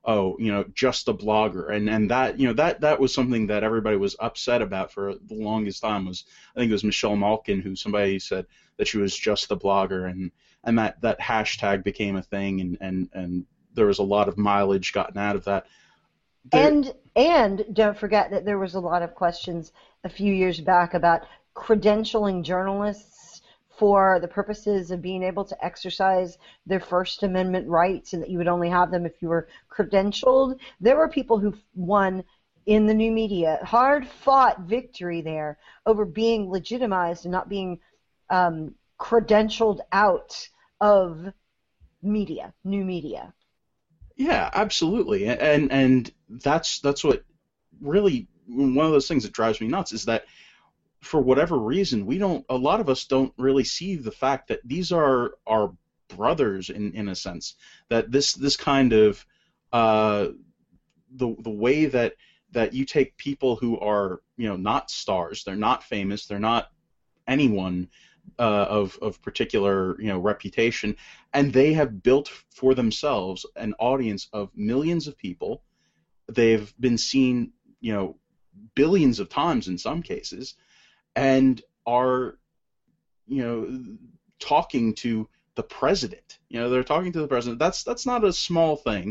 oh, you know, just a blogger, and and that, you know, that that was something that everybody was upset about for the longest time. Was I think it was Michelle Malkin who somebody said that she was just a blogger, and and that that hashtag became a thing, and and and there was a lot of mileage gotten out of that. There, and and don't forget that there was a lot of questions a few years back about credentialing journalists for the purposes of being able to exercise their First Amendment rights, and that you would only have them if you were credentialed. There were people who won in the new media, hard-fought victory there over being legitimized and not being um, credentialed out of media, new media. Yeah, absolutely, and and that's that's what really, one of those things that drives me nuts is that for whatever reason we don't, a lot of us don't really see the fact that these are our brothers in in a sense, that this this kind of uh, the the way that that you take people who are, you know, not stars, they're not famous, they're not anyone Uh, of of particular, you know, reputation, and they have built for themselves an audience of millions of people. They've been seen, you know, billions of times in some cases, and are, you know, talking to the president. You know, they're talking to the president. That's that's not a small thing,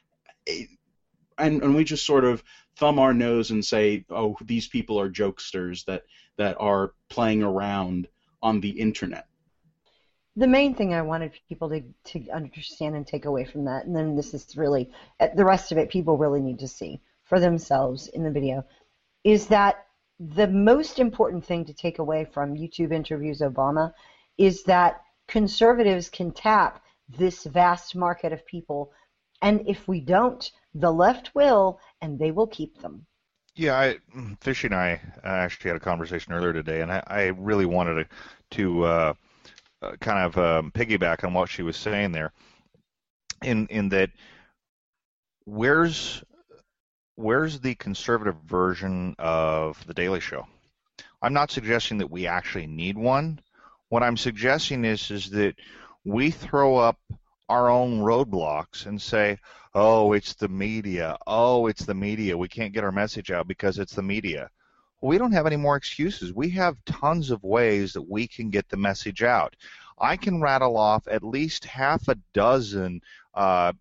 and and we just sort of thumb our nose and say, oh, these people are jokesters that that are playing around on the internet. The main thing I wanted people to, to understand and take away from that, and then this is really, the rest of it people really need to see for themselves in the video, is that the most important thing to take away from YouTube Interviews Obama is that conservatives can tap this vast market of people, and if we don't, the left will, and they will keep them. Yeah, I, Fishy and I actually had a conversation earlier today, and I, I really wanted to, to uh, uh, kind of um, piggyback on what she was saying there, in in that where's where's the conservative version of The Daily Show? I'm not suggesting that we actually need one. What I'm suggesting is is that we throw up our own roadblocks and say, oh, it's the media. Oh, it's the media. We can't get our message out because it's the media. Well, we don't have any more excuses. We have tons of ways that we can get the message out. I can rattle off at least half a dozen uh,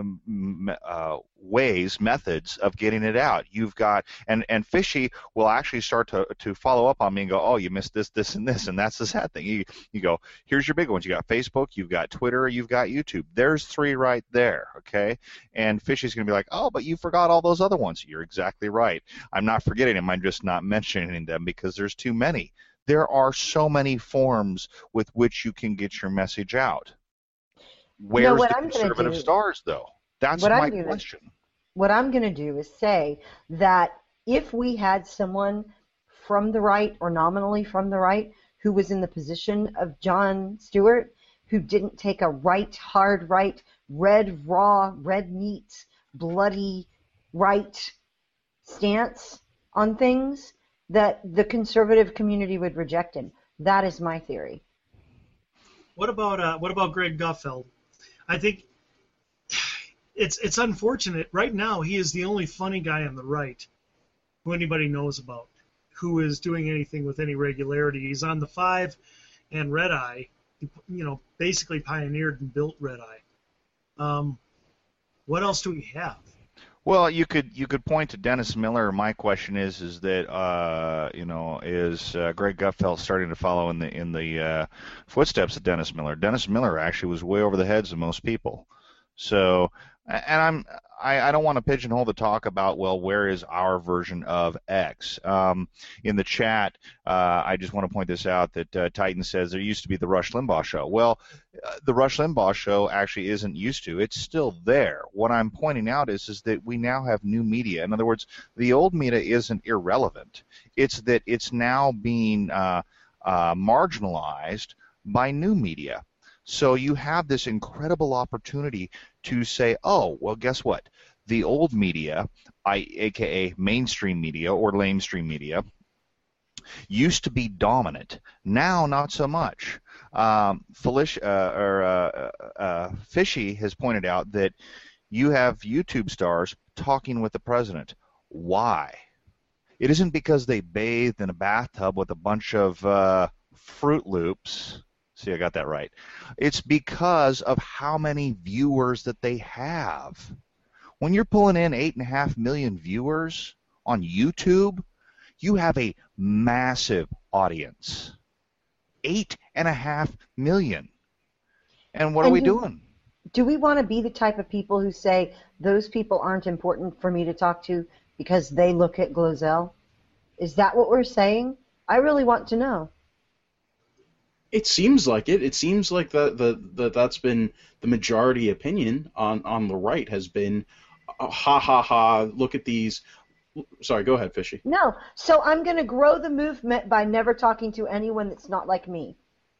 uh, ways, methods of getting it out. You've got, and, and Fishy will actually start to, to follow up on me and go, oh, you missed this, this, and this, and that's the sad thing. You, you go, here's your big ones. You got Facebook, you've got Twitter, you've got YouTube. There's three right there, okay? And Fishy's going to be like, oh, but you forgot all those other ones. You're exactly right. I'm not forgetting them. I'm just not mentioning them because there's too many. There are so many forms with which you can get your message out. Where's you know, the conservative do, stars, though? That's my question. Gonna, what I'm going to do is say that if we had someone from the right or nominally from the right who was in the position of Jon Stewart, who didn't take a right, hard right, red, raw, red meat, bloody right stance on things, that the conservative community would reject him. That is my theory. What about uh, what about Greg Gutfeld? I think it's it's unfortunate. Right now, he is the only funny guy on the right who anybody knows about, who is doing anything with any regularity. He's on the Five and Red Eye. He, you know, basically pioneered and built Red Eye. Um, what else do we have? Well, you could you could point to Dennis Miller. My question is is that uh, you know is uh, Greg Gutfeld starting to follow in the in the uh, footsteps of Dennis Miller? Dennis Miller actually was way over the heads of most people. So, and I'm I, I don't want to pigeonhole the talk about, well, where is our version of X? Um, in the chat, uh, I just want to point this out that uh, Titan says there used to be the Rush Limbaugh show. Well, uh, the Rush Limbaugh show actually isn't used to. It's still there. What I'm pointing out is is that we now have new media. In other words, the old media isn't irrelevant. It's that it's now being uh, uh, marginalized by new media. So you have this incredible opportunity to say, oh, well, guess what? The old media, I, aka mainstream media or lamestream media, used to be dominant. Now, not so much. Um, Felicia, uh, or uh, uh, Fishy has pointed out that you have YouTube stars talking with the president. Why? It isn't because they bathed in a bathtub with a bunch of uh, Fruit Loops. See, I got that right. It's because of how many viewers that they have. When you're pulling in eight and a half million viewers on YouTube, you have a massive audience. Eight and a half million. And what And are we do- doing? Do we want to be the type of people who say those people aren't important for me to talk to because they look at Glozell? Is that what we're saying? I really want to know. It seems like it. It seems like that the, the, that's been the majority opinion on, on the right has been, uh, ha ha ha, look at these. Sorry, go ahead, Fishy. No. So I'm going to grow the movement by never talking to anyone that's not like me.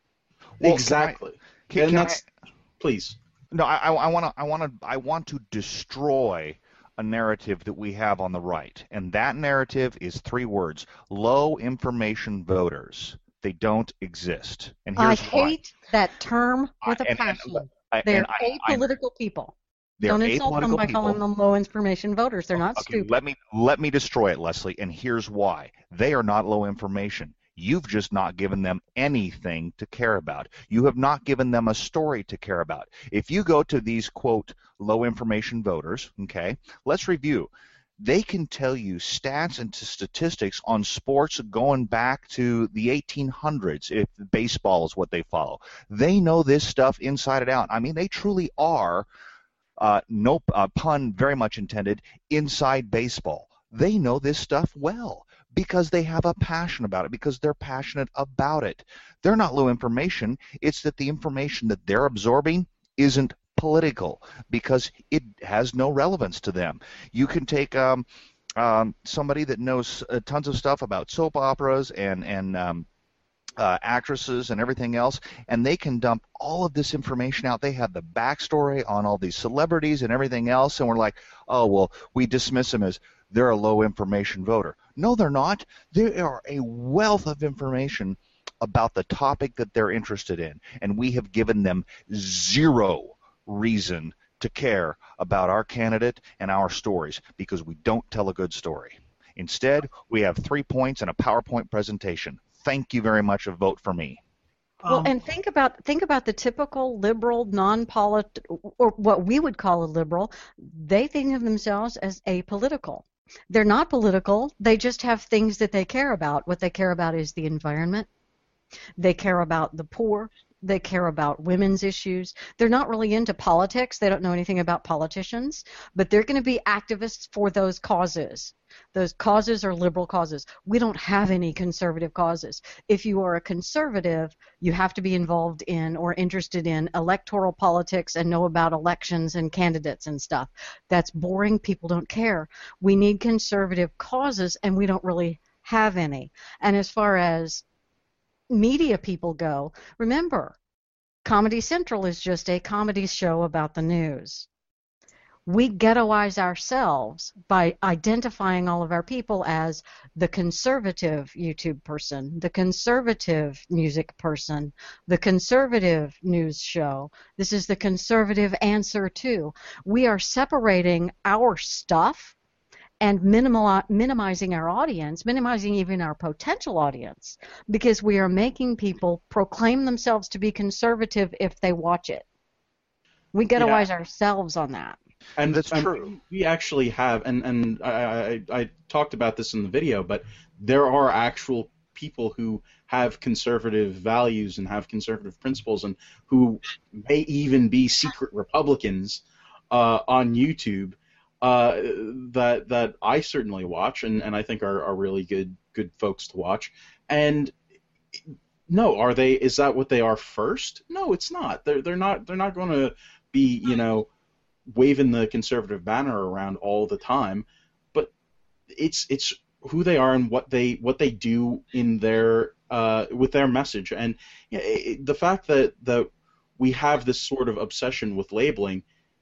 Well, Exactly. Can, and can that's, I, please. no, I, I want to. I want to. I want to destroy a narrative that we have on the right, and that narrative is three words: low information voters. They don't exist. And I here's why. hate that term with a I- and- and- passion. I- They're and I- I- apolitical people. they're Don't insult them apolitical by people. calling them low information voters. They're not Okay, stupid. let me let me destroy it, Leslie, and here's why. They are not low information. You've just not given them anything to care about. You have not given them a story to care about. If you go to these, quote, low information voters, okay, let's review. They can tell you stats and statistics on sports going back to the eighteen hundreds, if baseball is what they follow. They know this stuff inside and out. I mean, they truly are, uh, no uh, pun very much intended, inside baseball. They know this stuff well because they have a passion about it, because they're passionate about it. They're not low information. It's that the information that they're absorbing isn't political because it has no relevance to them. You can take um, um, somebody that knows uh, tons of stuff about soap operas and, and um, uh, actresses and everything else, and they can dump all of this information out. They have the backstory on all these celebrities and everything else, and we're like, oh, well, we dismiss them as they're a low information voter. No, they're not. They are a wealth of information about the topic that they're interested in, and we have given them zero reason to care about our candidate and our stories because we don't tell a good story. Instead, we have three points and a PowerPoint presentation. Thank you very much. A vote for me. Well, Um, and think about think about the typical liberal, non-polit, or what we would call a liberal. They think of themselves as apolitical. They're not political. They just have things that they care about. What they care about is the environment. They care about the poor. They care about women's issues. They're not really into politics. They don't know anything about politicians, but they're going to be activists for those causes. Those causes are liberal causes. We don't have any conservative causes. If you are a conservative, you have to be involved in or interested in electoral politics and know about elections and candidates and stuff. That's boring. People don't care. We need conservative causes, and we don't really have any. And as far as media people go, remember, Comedy Central is just a comedy show about the news. We ghettoize ourselves by identifying all of our people as the conservative YouTube person, the conservative music person, the conservative news show. This is the conservative answer to. We are separating our stuff and minimal, minimizing our audience, minimizing even our potential audience, because we are making people proclaim themselves to be conservative if they watch it. We ghettoize Yeah. ourselves on that. And That's and true. We actually have, and, and I, I, I talked about this in the video, but there are actual people who have conservative values and have conservative principles and who may even be secret Republicans uh, on YouTube uh, that that I certainly watch and, and I think are, are really good good folks to watch. And no, are they? Is that what they are first? No, it's not. They're they're not they're not going to be, you know, waving the conservative banner around all the time, but it's it's who they are and what they what they do in their uh, with their message. And you know, it, the fact that that we have this sort of obsession with labeling,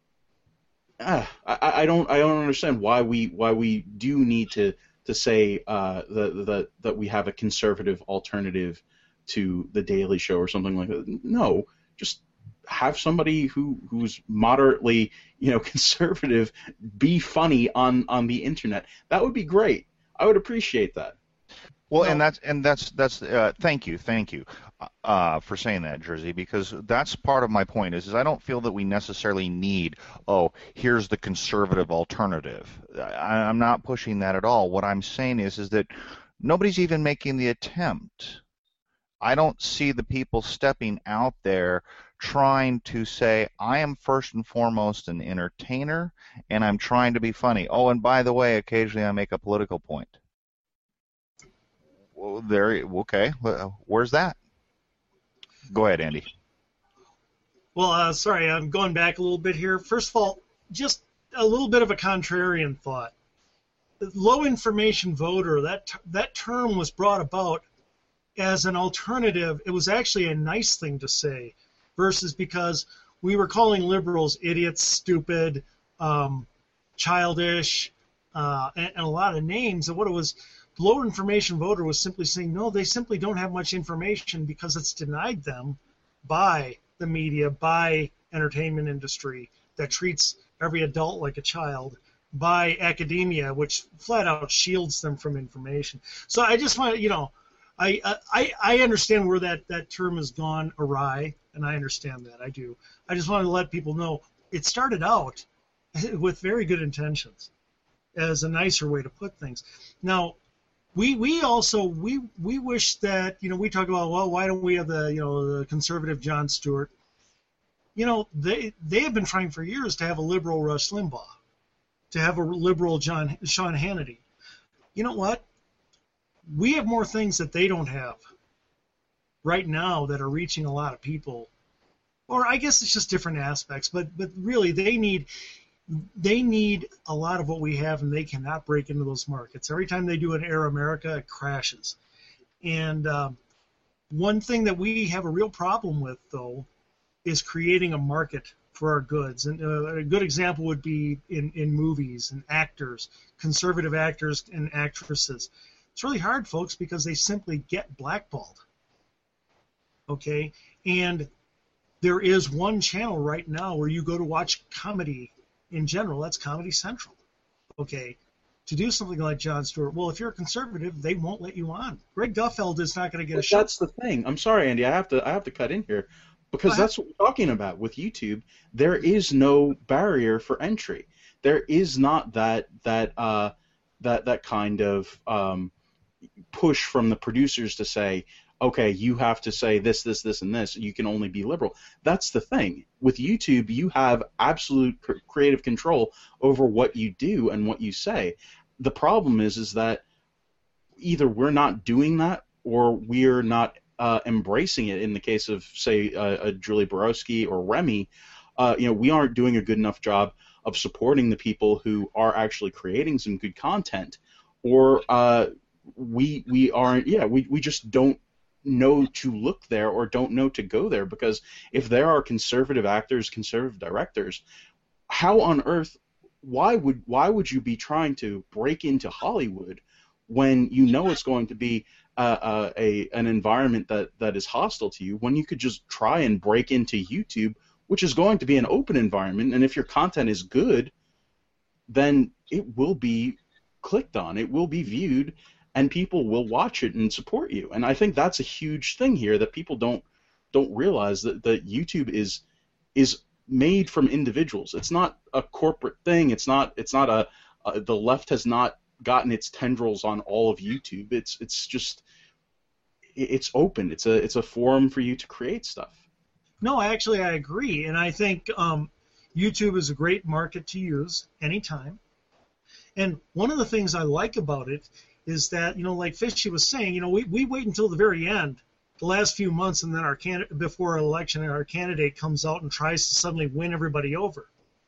uh, I, I don't I don't understand why we why we do need to to say uh, that that that we have a conservative alternative to the Daily Show or something like that. No, just have somebody who who's moderately, you know, conservative be funny on on the internet. That would be great. I would appreciate that. Well, and that's and that's that's uh, thank you, thank you uh, for saying that, Jersey, because that's part of my point. Is, is I don't feel that we necessarily need, oh, here's the conservative alternative. I, I'm not pushing that at all. What I'm saying is is that nobody's even making the attempt. I don't see the people stepping out there trying to say, I am first and foremost an entertainer, and I'm trying to be funny. Oh, and by the way, occasionally I make a political point. Well, there, okay. Where's that? Go ahead, Andy. Well, uh, sorry, I'm going back a little bit here. First of all, just a little bit of a contrarian thought. The low information voter, that that term was brought about as an alternative. It was actually a nice thing to say, versus because we were calling liberals idiots, stupid, um, childish, uh, and, and a lot of names. And what it was, the low information voter was simply saying, no, they simply don't have much information because it's denied them by the media, by entertainment industry that treats every adult like a child, by academia, which flat out shields them from information. So I just want to, you know, I, I I understand where that, that term has gone awry, and I understand that. I do. I just wanted to let people know it started out with very good intentions, as a nicer way to put things. Now, we we also we we wish that, you know, we talk about, well, why don't we have the, you know, the conservative Jon Stewart? You know, they they have been trying for years to have a liberal Rush Limbaugh, to have a liberal John Sean Hannity. You know what? We have more things that they don't have right now that are reaching a lot of people. Or I guess it's just different aspects, but but really they need they need a lot of what we have, and they cannot break into those markets. Every time they do an Air America, it crashes. And um, one thing that we have a real problem with, though, is creating a market for our goods. And uh, a good example would be in, in movies and actors, conservative actors and actresses. It's really hard, folks, because they simply get blackballed. Okay? And there is one channel right now where you go to watch comedy in general. That's Comedy Central. Okay? To do something like Jon Stewart, well, if you're a conservative, they won't let you on. Greg Gutfeld is not going to get but a show. That's the thing. I'm sorry, Andy. I have to I have to cut in here. Because that's what we're talking about with YouTube. There is no barrier for entry. There is not that that uh, that that kind of um, push from the producers to say, okay, you have to say this, this, this, and this. You can only be liberal. That's the thing. With YouTube, you have absolute cr- creative control over what you do and what you say. The problem is, is that either we're not doing that or we're not Uh, embracing it. In the case of, say, uh, uh, Julie Borowski or Remy, uh, you know, we aren't doing a good enough job of supporting the people who are actually creating some good content, or uh, we we aren't. Yeah, we we just don't know to look there or don't know to go there, because if there are conservative actors, conservative directors, how on earth? Why would why would you be trying to break into Hollywood when you know it's going to be Uh, uh, a an environment that, that is hostile to you, when you could just try and break into YouTube, which is going to be an open environment, and if your content is good, then it will be clicked on, it will be viewed, and people will watch it and support you. And I think that's a huge thing here that people don't don't realize, that, that YouTube is is made from individuals. It's not a corporate thing. It's not it's not a, a the left has not gotten its tendrils on all of YouTube. It's it's just it's open. It's a it's a forum for you to create stuff. No, actually, I agree, and I think um, YouTube is a great market to use anytime. And one of the things I like about it is that, you know, like Fishy was saying, you know, we, we wait until the very end, the last few months, and then our can before an election, and our candidate comes out and tries to suddenly win everybody over.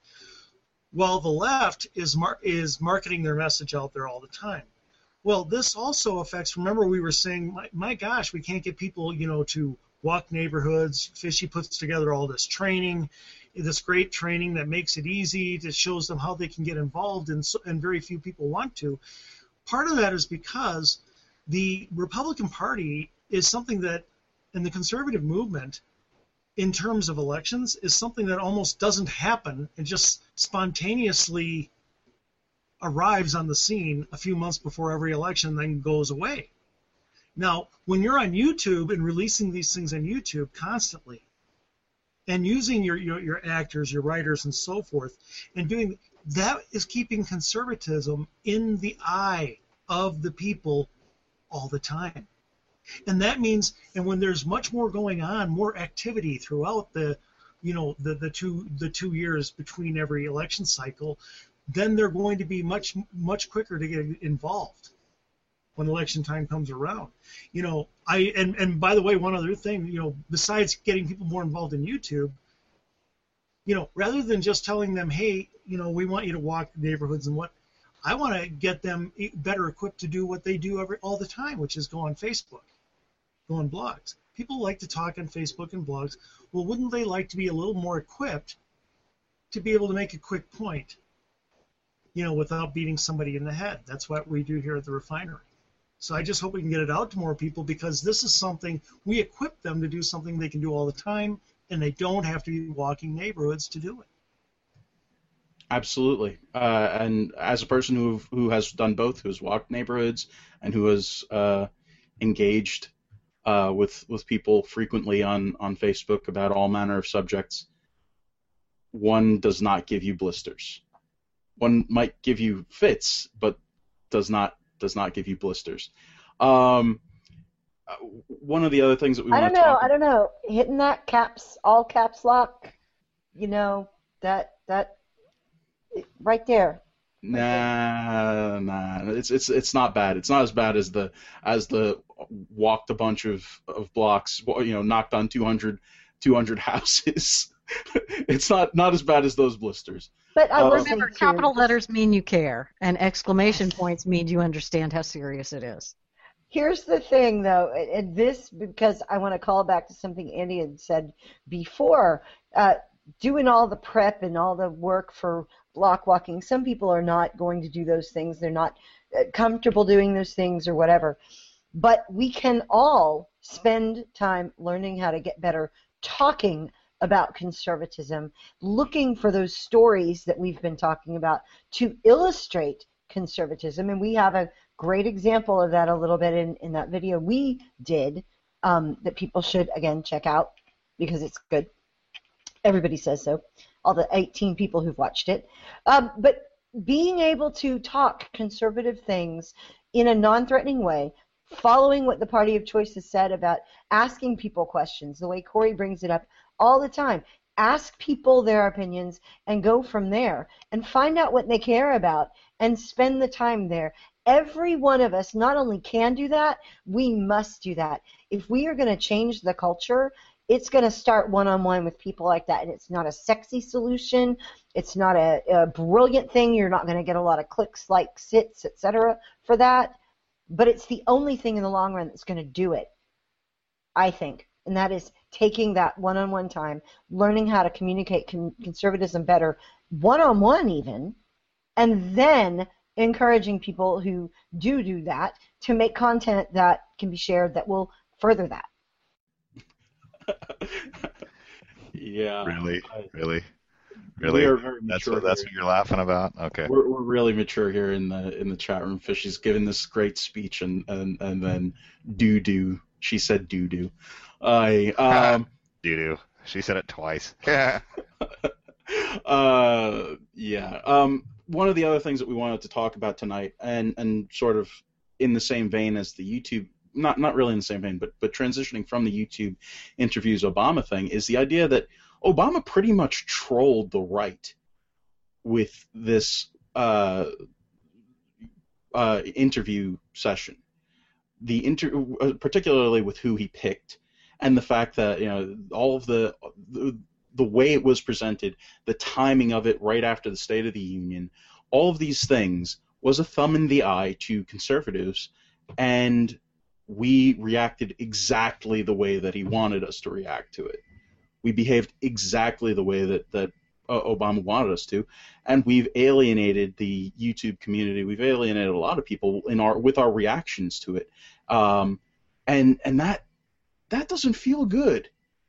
Well, the left is mar- is marketing their message out there all the time. Well, this also affects, remember we were saying, my, my gosh, we can't get people, you know, to walk neighborhoods. Fishy puts together all this training, this great training that makes it easy, that shows them how they can get involved, and, so, and very few people want to. Part of that is because the Republican Party is something that, in the conservative movement, in terms of elections is something that almost doesn't happen and just spontaneously arrives on the scene a few months before every election, then goes away. Now, when you're on YouTube and releasing these things on YouTube constantly, and using your, your, your actors, your writers, and so forth, and doing that is keeping conservatism in the eye of the people all the time. And that means, and when there's much more going on, more activity throughout the, you know, the, the two the two years between every election cycle, then they're going to be much much quicker to get involved when election time comes around. You know, I and, and by the way, one other thing, you know, besides getting people more involved in YouTube, you know, rather than just telling them, hey, you know, we want you to walk neighborhoods and what, I want to get them better equipped to do what they do every all the time, which is go on Facebook, go on blogs. People like to talk on Facebook and blogs. Well, wouldn't they like to be a little more equipped to be able to make a quick point, you know, without beating somebody in the head? That's what we do here at the refinery. So I just hope we can get it out to more people, because this is something, we equip them to do something they can do all the time, and they don't have to be walking neighborhoods to do it. Absolutely. Uh, and as a person who who has done both, who has walked neighborhoods and who has uh, engaged uh, with with people frequently on, on Facebook about all manner of subjects, one does not give you blisters. One might give you fits, but does not does not give you blisters. Um, one of the other things that we I want don't to know. talk I don't know. Hitting that caps, all caps lock, you know, that that right there. Nah, nah. It's it's it's not bad. It's not as bad as the as the walked a bunch of, of blocks, you know, knocked on two hundred, two hundred houses. It's not not as bad as those blisters. But I Uh, will Remember, say, capital too, letters mean you care, and exclamation points mean you understand how serious it is. here's the thing, though, and this, because I want to call back to something Andy had said before, uh, doing all the prep and all the work for block walking, some people are not going to do those things. They're not uh, comfortable doing those things or whatever. But we can all spend time learning how to get better talking about conservatism, looking for those stories that we've been talking about to illustrate conservatism. And we have a great example of that a little bit in, in that video we did um, that people should, again, check out because it's good. Everybody says so, all the eighteen people who've watched it. Um, but being able to talk conservative things in a non-threatening way, following what the party of choice has said about asking people questions, the way Corey brings it up all the time. Ask people their opinions and go from there and find out what they care about and spend the time there. Every one of us not only can do that, we must do that. If we are going to change the culture, it's going to start one-on-one with people like that. And it's not a sexy solution. It's not a, a brilliant thing. You're not going to get a lot of clicks, likes, hits, et cetera for that. But it's the only thing in the long run that's going to do it, I think. And that is taking that one-on-one time, learning how to communicate con- conservatism better, one-on-one even, and then encouraging people who do do that to make content that can be shared that will further that. Yeah. Really, I- really, We really. are very That's mature what that's here. what you're laughing about. Okay. We're, we're really mature here in the in the chat room. Fishy's giving this great speech, and and, and then doo doo. She said doo doo. I um Doo doo. She said it twice. uh yeah. Um one of the other things that we wanted to talk about tonight, and and sort of in the same vein as the YouTube, not not really in the same vein, but but transitioning from the YouTube interviews Obama thing, is the idea that Obama pretty much trolled the right with this uh, uh, interview session. The inter- uh, particularly with who he picked, and the fact that, you know, all of the, the the way it was presented, the timing of it right after the State of the Union, all of these things was a thumb in the eye to conservatives, and we reacted exactly the way that he wanted us to react to it. We behaved exactly the way that, that uh, Obama wanted us to, and we've alienated the YouTube community. We've alienated a lot of people in our with our reactions to it, um, and and that that doesn't feel good.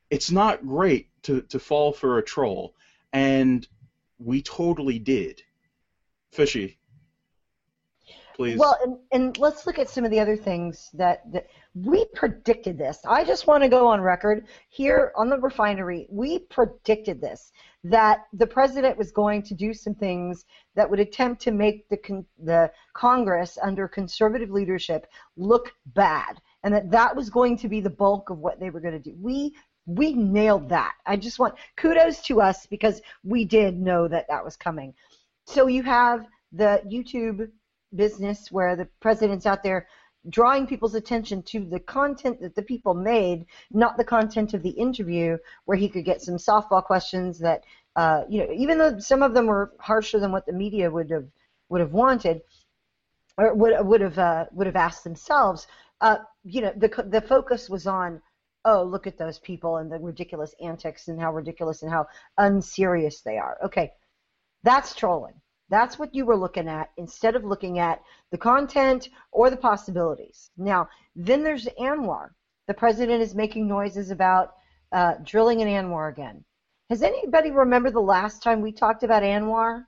it's not great to, to fall for a troll, and we totally did. Fishy, please. Well, and, and let's look at some of the other things that, that we predicted this. I just want to go on record here on the refinery. We predicted this, that the president was going to do some things that would attempt to make the con- the Congress under conservative leadership look bad, and that that was going to be the bulk of what they were going to do. We we nailed that. I just want kudos to us because we did know that that was coming. So you have the YouTube business where the president's out there drawing people's attention to the content that the people made, not the content of the interview, where he could get some softball questions that, uh, you know, even though some of them were harsher than what the media would have would have wanted, or would would have uh, would have asked themselves. Uh, you know, the the focus was on, oh, look at those people and the ridiculous antics and how ridiculous and how unserious they are. Okay, that's trolling. That's what you were looking at instead of looking at the content or the possibilities. Now, then there's Anwar. The president is making noises about uh, drilling in Anwar again. Has anybody remember the last time we talked about Anwar?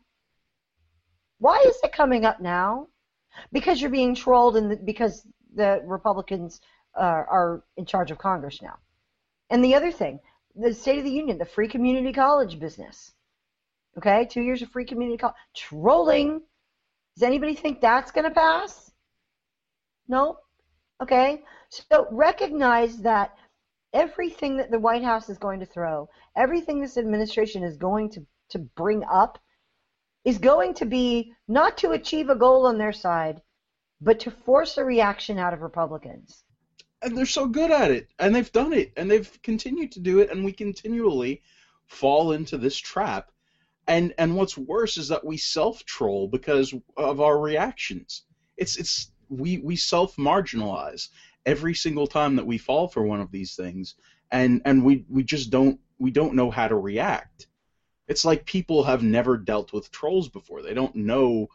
Why is it coming up now? Because you're being trolled and because the Republicans uh, are in charge of Congress now. And the other thing, the State of the Union, the free community college business. Okay, two years of free community college. Trolling. Does anybody think that's going to pass? No? Okay. So recognize that everything that the White House is going to throw, everything this administration is going to, to bring up, is going to be not to achieve a goal on their side, but to force a reaction out of Republicans. And they're so good at it, and they've done it, and they've continued to do it, and we continually fall into this trap. And and what's worse is that we self-troll because of our reactions. It's it's we we self-marginalize every single time that we fall for one of these things, and and we we just don't we don't know how to react. It's like people have never dealt with trolls before. They don't know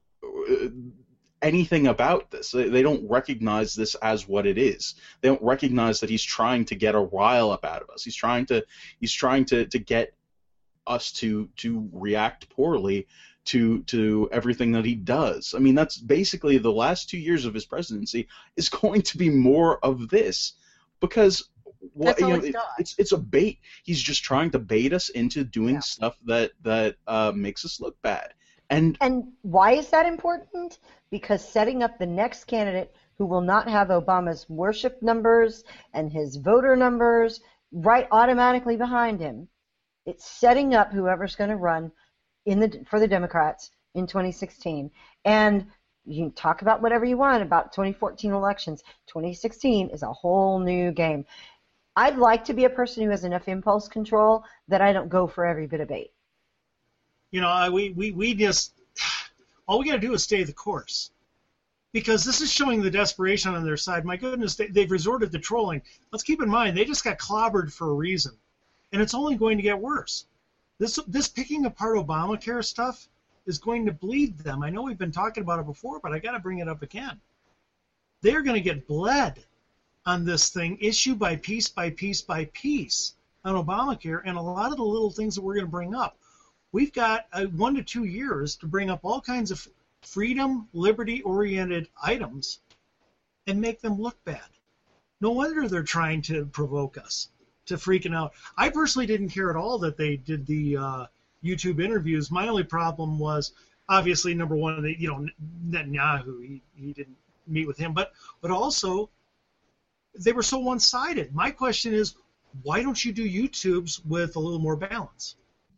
anything about this. They, they don't recognize this as what it is. They don't recognize that he's trying to get a rile up out of us. He's trying to he's trying to to get us to to react poorly to to everything that he does. I mean, that's basically the last two years of his presidency is going to be more of this, because what you know, it, it's it's a bait. He's just trying to bait us into doing yeah. stuff that that uh, makes us look bad. And and why is that important? Because setting up the next candidate who will not have Obama's worship numbers and his voter numbers right automatically behind him. It's setting up whoever's going to run in the for the Democrats in twenty sixteen. And you can talk about whatever you want about twenty fourteen elections. twenty sixteen is a whole new game. I'd like to be a person who has enough impulse control that I don't go for every bit of bait. You know, I, we, we, we just, all we got to do is stay the course. Because this is showing the desperation on their side. My goodness, they, they've resorted to trolling. Let's keep in mind, they just got clobbered for a reason. And it's only going to get worse. This this picking apart Obamacare stuff is going to bleed them. I know we've been talking about it before, but I got to bring it up again. They're going to get bled on this thing, issue by piece by piece by piece on Obamacare, and a lot of the little things that we're going to bring up. We've got uh, one to two years to bring up all kinds of freedom, liberty-oriented items and make them look bad. No wonder they're trying to provoke us to freaking out. I personally didn't care at all that they did the uh, YouTube interviews. My only problem was, obviously, number one, they, you know, Netanyahu, he, he didn't meet with him, but but also they were so one-sided. My question is, why don't you do YouTubes with a little more balance?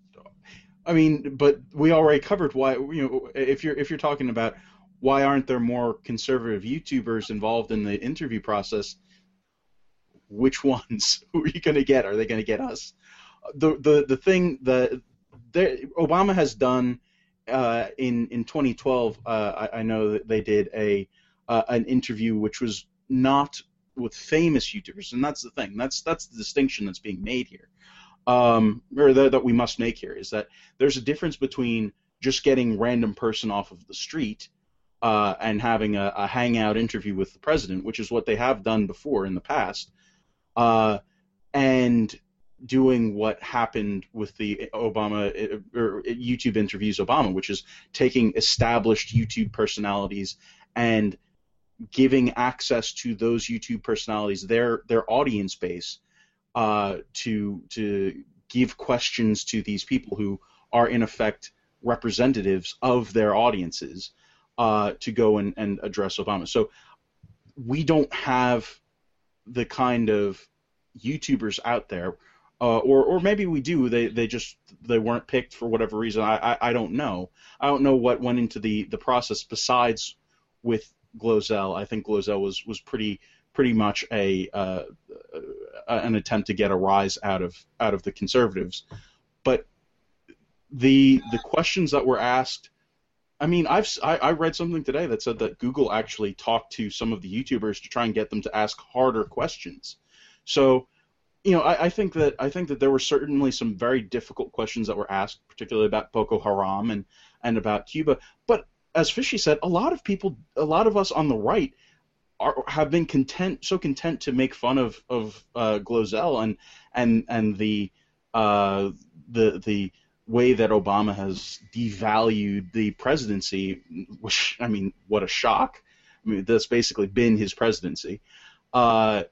I mean, but we already covered why. You know, if you're if you're talking about why aren't there more conservative YouTubers involved in the interview process? Which ones? Who are you going to get? Are they going to get us? The the the thing that Obama has done uh, in in twenty twelve, uh, I, I know that they did a uh, an interview which was not with famous YouTubers, and that's the thing. That's that's the distinction that's being made here, um, or that, that we must make here, is that there's a difference between just getting random person off of the street uh, and having a, a hangout interview with the president, which is what they have done before in the past. Uh, and doing what happened with the Obama or YouTube interviews Obama, which is taking established YouTube personalities and giving access to those YouTube personalities, their their audience base, uh, to to give questions to these people who are in effect representatives of their audiences, uh, to go and, and address Obama. So we don't have the kind of YouTubers out there. Uh, or, or maybe we do. They, they just they weren't picked for whatever reason. I, I, I don't know. I don't know what went into the, the process besides with Glozell. I think Glozell was, was pretty pretty much a uh, an attempt to get a rise out of out of the conservatives. But the the questions that were asked. I mean, I've I, I read something today that said that Google actually talked to some of the YouTubers to try and get them to ask harder questions. So. You know, I, I think that I think that there were certainly some very difficult questions that were asked, particularly about Boko Haram and, and about Cuba. But as Fishy said, a lot of people, a lot of us on the right, are have been content, so content to make fun of of uh, Glozell and and and the uh, the the way that Obama has devalued the presidency. Which, I mean, what a shock! I mean, that's basically been his presidency. Uh,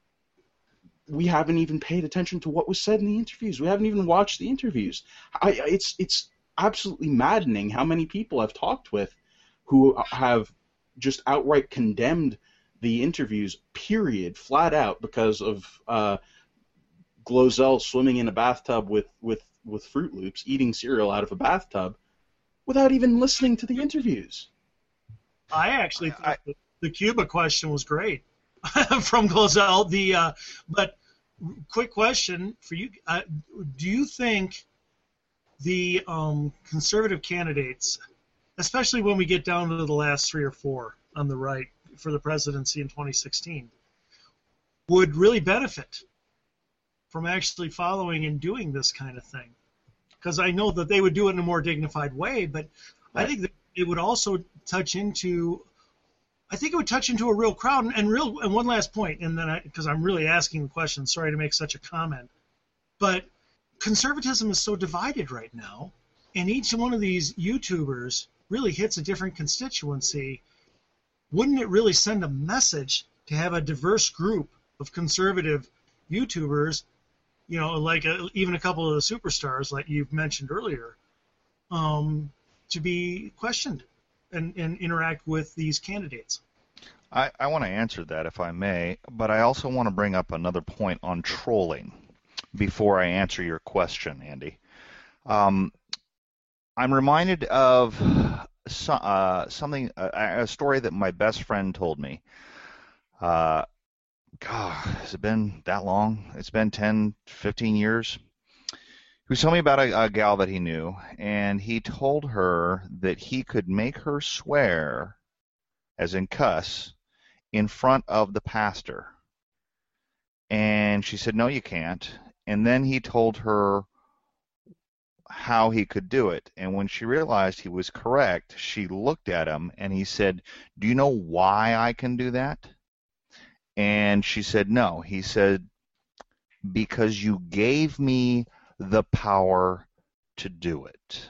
We haven't even paid attention to what was said in the interviews. We haven't even watched the interviews. I, it's it's absolutely maddening how many people I've talked with who have just outright condemned the interviews, period, flat out, because of uh, Glozell swimming in a bathtub with, with, with Fruit Loops, eating cereal out of a bathtub, without even listening to the interviews. I actually thought I, the Cuba question was great from Glozell. The uh, but quick question for you: uh, do you think the um, conservative candidates, especially when we get down to the last three or four on the right for the presidency in twenty sixteen, would really benefit from actually following and doing this kind of thing? Because I know that they would do it in a more dignified way, but right. I think that it would also touch into. I think it would touch into a real crowd. And, and real. And one last point, and then because I'm really asking the question, sorry to make such a comment, but conservatism is so divided right now, and each one of these YouTubers really hits a different constituency. Wouldn't it really send a message to have a diverse group of conservative YouTubers, you know, like a, even a couple of the superstars like you've mentioned earlier, um, to be questioned and, and interact with these candidates? I, I want to answer that, if I may, but I also want to bring up another point on trolling before I answer your question, Andy. Um, I'm reminded of so, uh, something, a, a story that my best friend told me. Uh, God, has it been that long? It's been ten, fifteen years. He was telling me about a, a gal that he knew, and he told her that he could make her swear, as in cuss, in front of the pastor. And she said, no, you can't. And then he told her how he could do it. And when she realized he was correct, she looked at him, and he said, do you know why I can do that? And she said, no. He said, because you gave me the power to do it.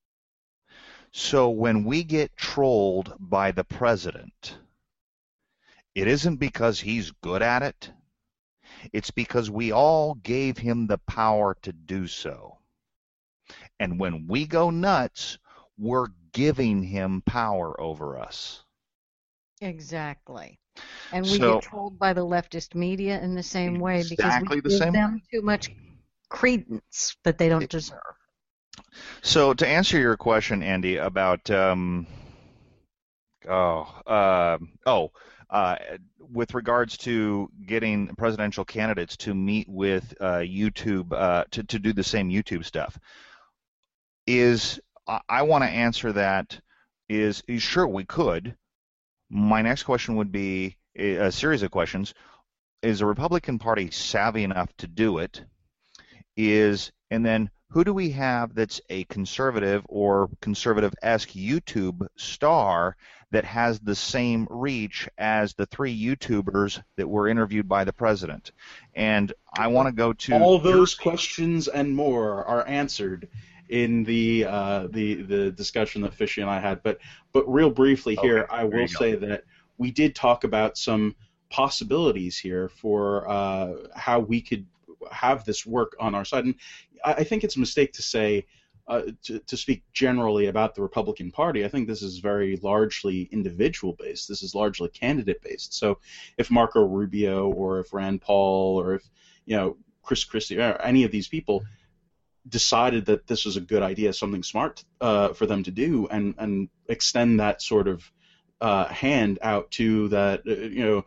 So when we get trolled by the president, it isn't because he's good at it. It's because we all gave him the power to do so. And when we go nuts, we're giving him power over us. Exactly. And we so, get trolled by the leftist media in the same way because exactly we the give same them way. too much credence that they don't deserve. So to answer your question, Andy, about um, oh uh, oh uh, with regards to getting presidential candidates to meet with uh, YouTube uh, to to do the same YouTube stuff, is I, I want to answer that is, is sure we could. My next question would be a series of questions. Is the Republican Party savvy enough to do it? Is and then who do we have that's a conservative or conservative-esque YouTube star that has the same reach as the three YouTubers that were interviewed by the president. And I want to go to all those questions and more are answered in the uh, the the discussion that Fishy and I had. But but real briefly here, Okay, I will say that we did talk about some possibilities here for uh, how we could have this work on our side. And I, I think it's a mistake to say. Uh, to, to speak generally about the Republican Party, I think this is very largely individual-based. This is largely candidate-based. So if Marco Rubio or if Rand Paul or if, you know, Chris Christie or any of these people decided that this was a good idea, something smart uh, for them to do, and, and extend that sort of uh, hand out to that, uh, you know,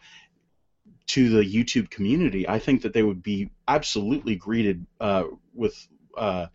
to the YouTube community, I think that they would be absolutely greeted uh, with uh,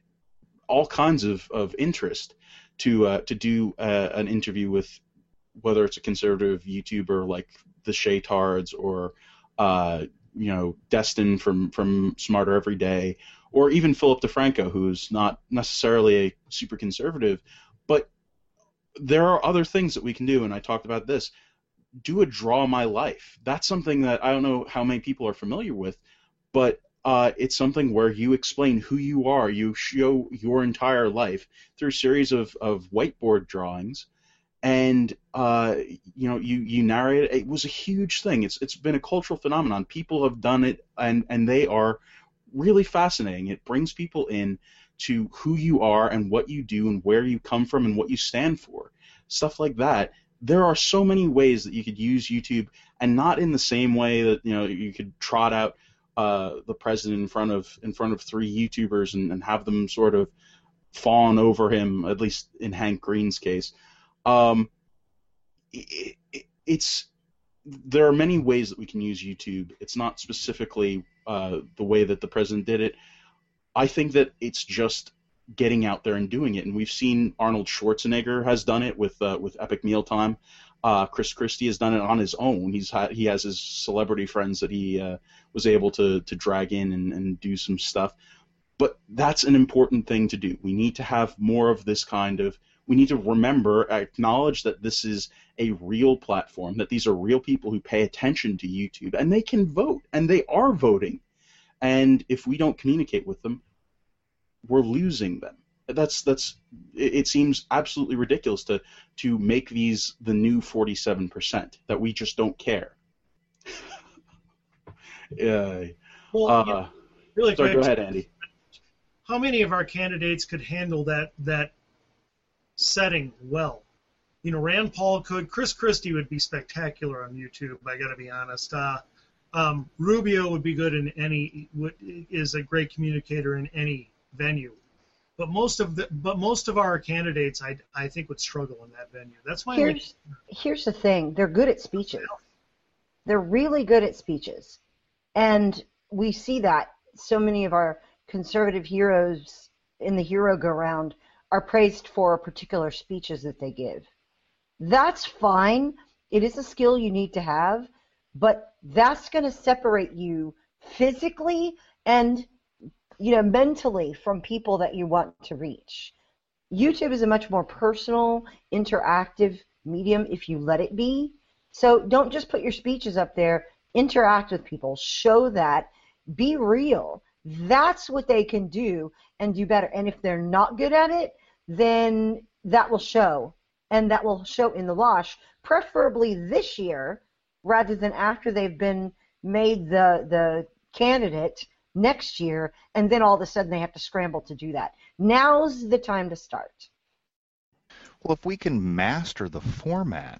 all kinds of, of interest to uh, to do uh, an interview with whether it's a conservative YouTuber like the Shaytards or uh, you know Destin from from Smarter Every Day, or even Philip DeFranco, who's not necessarily a super conservative, but there are other things that we can do, and I talked about this. Do a Draw My Life. That's something that I don't know how many people are familiar with, but Uh, it's something where you explain who you are. You show your entire life through a series of, of whiteboard drawings, and uh, you know you, you narrate it. It was a huge thing. It's it's been a cultural phenomenon. People have done it, and, and they are really fascinating. It brings people in to who you are and what you do and where you come from and what you stand for. Stuff like that. There are so many ways that you could use YouTube, and not in the same way that you know you could trot out Uh, the president in front of in front of three YouTubers and, and have them sort of fawn over him, at least in Hank Green's case. Um, it, it, it's there are many ways that we can use YouTube. It's not specifically uh, the way that the president did it. I think that it's just getting out there and doing it, and we've seen Arnold Schwarzenegger has done it with uh, with Epic Mealtime. Uh, Chris Christie has done it on his own. He's ha- he has his celebrity friends that he uh, was able to to drag in and, and do some stuff. But that's an important thing to do. We need to have more of this kind of. We need to remember, acknowledge that this is a real platform, that these are real people who pay attention to YouTube, and they can vote, and they are voting. And if we don't communicate with them, we're losing them. That's that's. It seems absolutely ridiculous to to make these the new forty-seven percent that we just don't care. uh, Well, uh, yeah, really sorry, quick. go ahead, Andy. How many of our candidates could handle that that setting well? You know, Rand Paul could. Chris Christie would be spectacular on YouTube. I got to be honest. Uh, um, Rubio would be good in any. Would, is a great communicator in any venue. But most of the but most of our candidates, I, I think, would struggle in that venue. That's why. Here's here's the thing: they're good at speeches. They're really good at speeches, and we see that so many of our conservative heroes in the hero go round are praised for particular speeches that they give. That's fine. It is a skill you need to have, but that's going to separate you physically and you know, mentally from people that you want to reach. YouTube is a much more personal, interactive medium if you let it be. So don't just put your speeches up there. Interact with people. Show that. Be real. That's what they can do and do better. And if they're not good at it, then that will show. And that will show in the wash, preferably this year rather than after they've been made the, the candidate next year, and then all of a sudden they have to scramble to do that. Now's the time to start. Well, if we can master the format,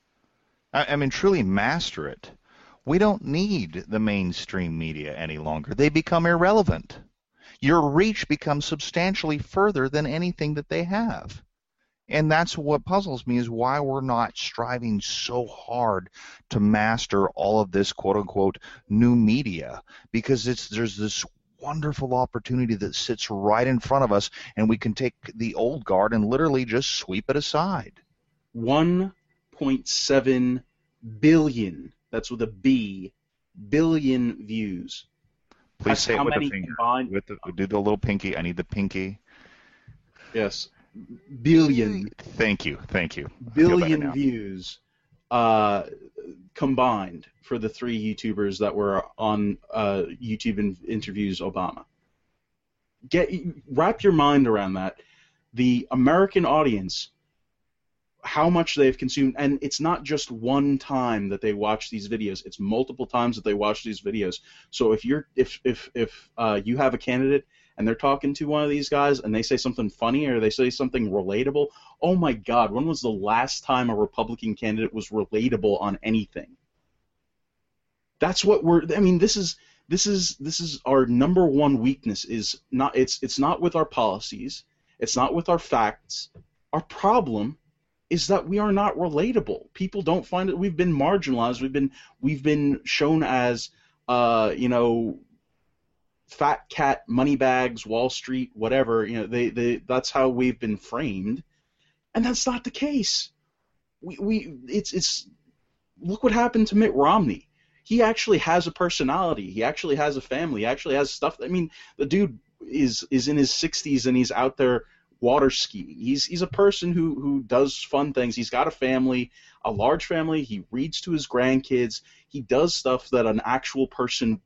I, I mean, truly master it, we don't need the mainstream media any longer. They become irrelevant. Your reach becomes substantially further than anything that they have. And that's what puzzles me, is why we're not striving so hard to master all of this quote-unquote new media, because it's there's this wonderful opportunity that sits right in front of us, and we can take the old guard and literally just sweep it aside. one point seven billion, that's with a B, billion views. Please That's say it how with many the finger. combined- With the, do the little pinky. I need the pinky. Yes. billion. Thank you, thank you. Billion views uh, combined for the three YouTubers that were on uh, YouTube in, interviews Obama. Get wrap your mind around that. The American audience, how much they've consumed, and it's not just one time that they watch these videos, it's multiple times that they watch these videos. So if you're if if if uh, you have a candidate and they're talking to one of these guys and they say something funny or they say something relatable, oh my God, when was the last time a Republican candidate was relatable on anything? That's what we're I mean this is this is this is our number one weakness is not it's it's not with our policies, it's not with our facts. Our problem is that we are not relatable. People don't find it. We've been marginalized. We've been we've been shown as, uh, you know, fat cat, money bags, Wall Street, whatever. You know, they, they that's how we've been framed, and that's not the case. We we it's it's look what happened to Mitt Romney. He actually has a personality. He actually has a family. He actually has stuff. I mean, the dude is is in his sixties and he's out there water skiing. He's he's a person who who does fun things. He's got a family, a large family. He reads to his grandkids. He does stuff that an actual person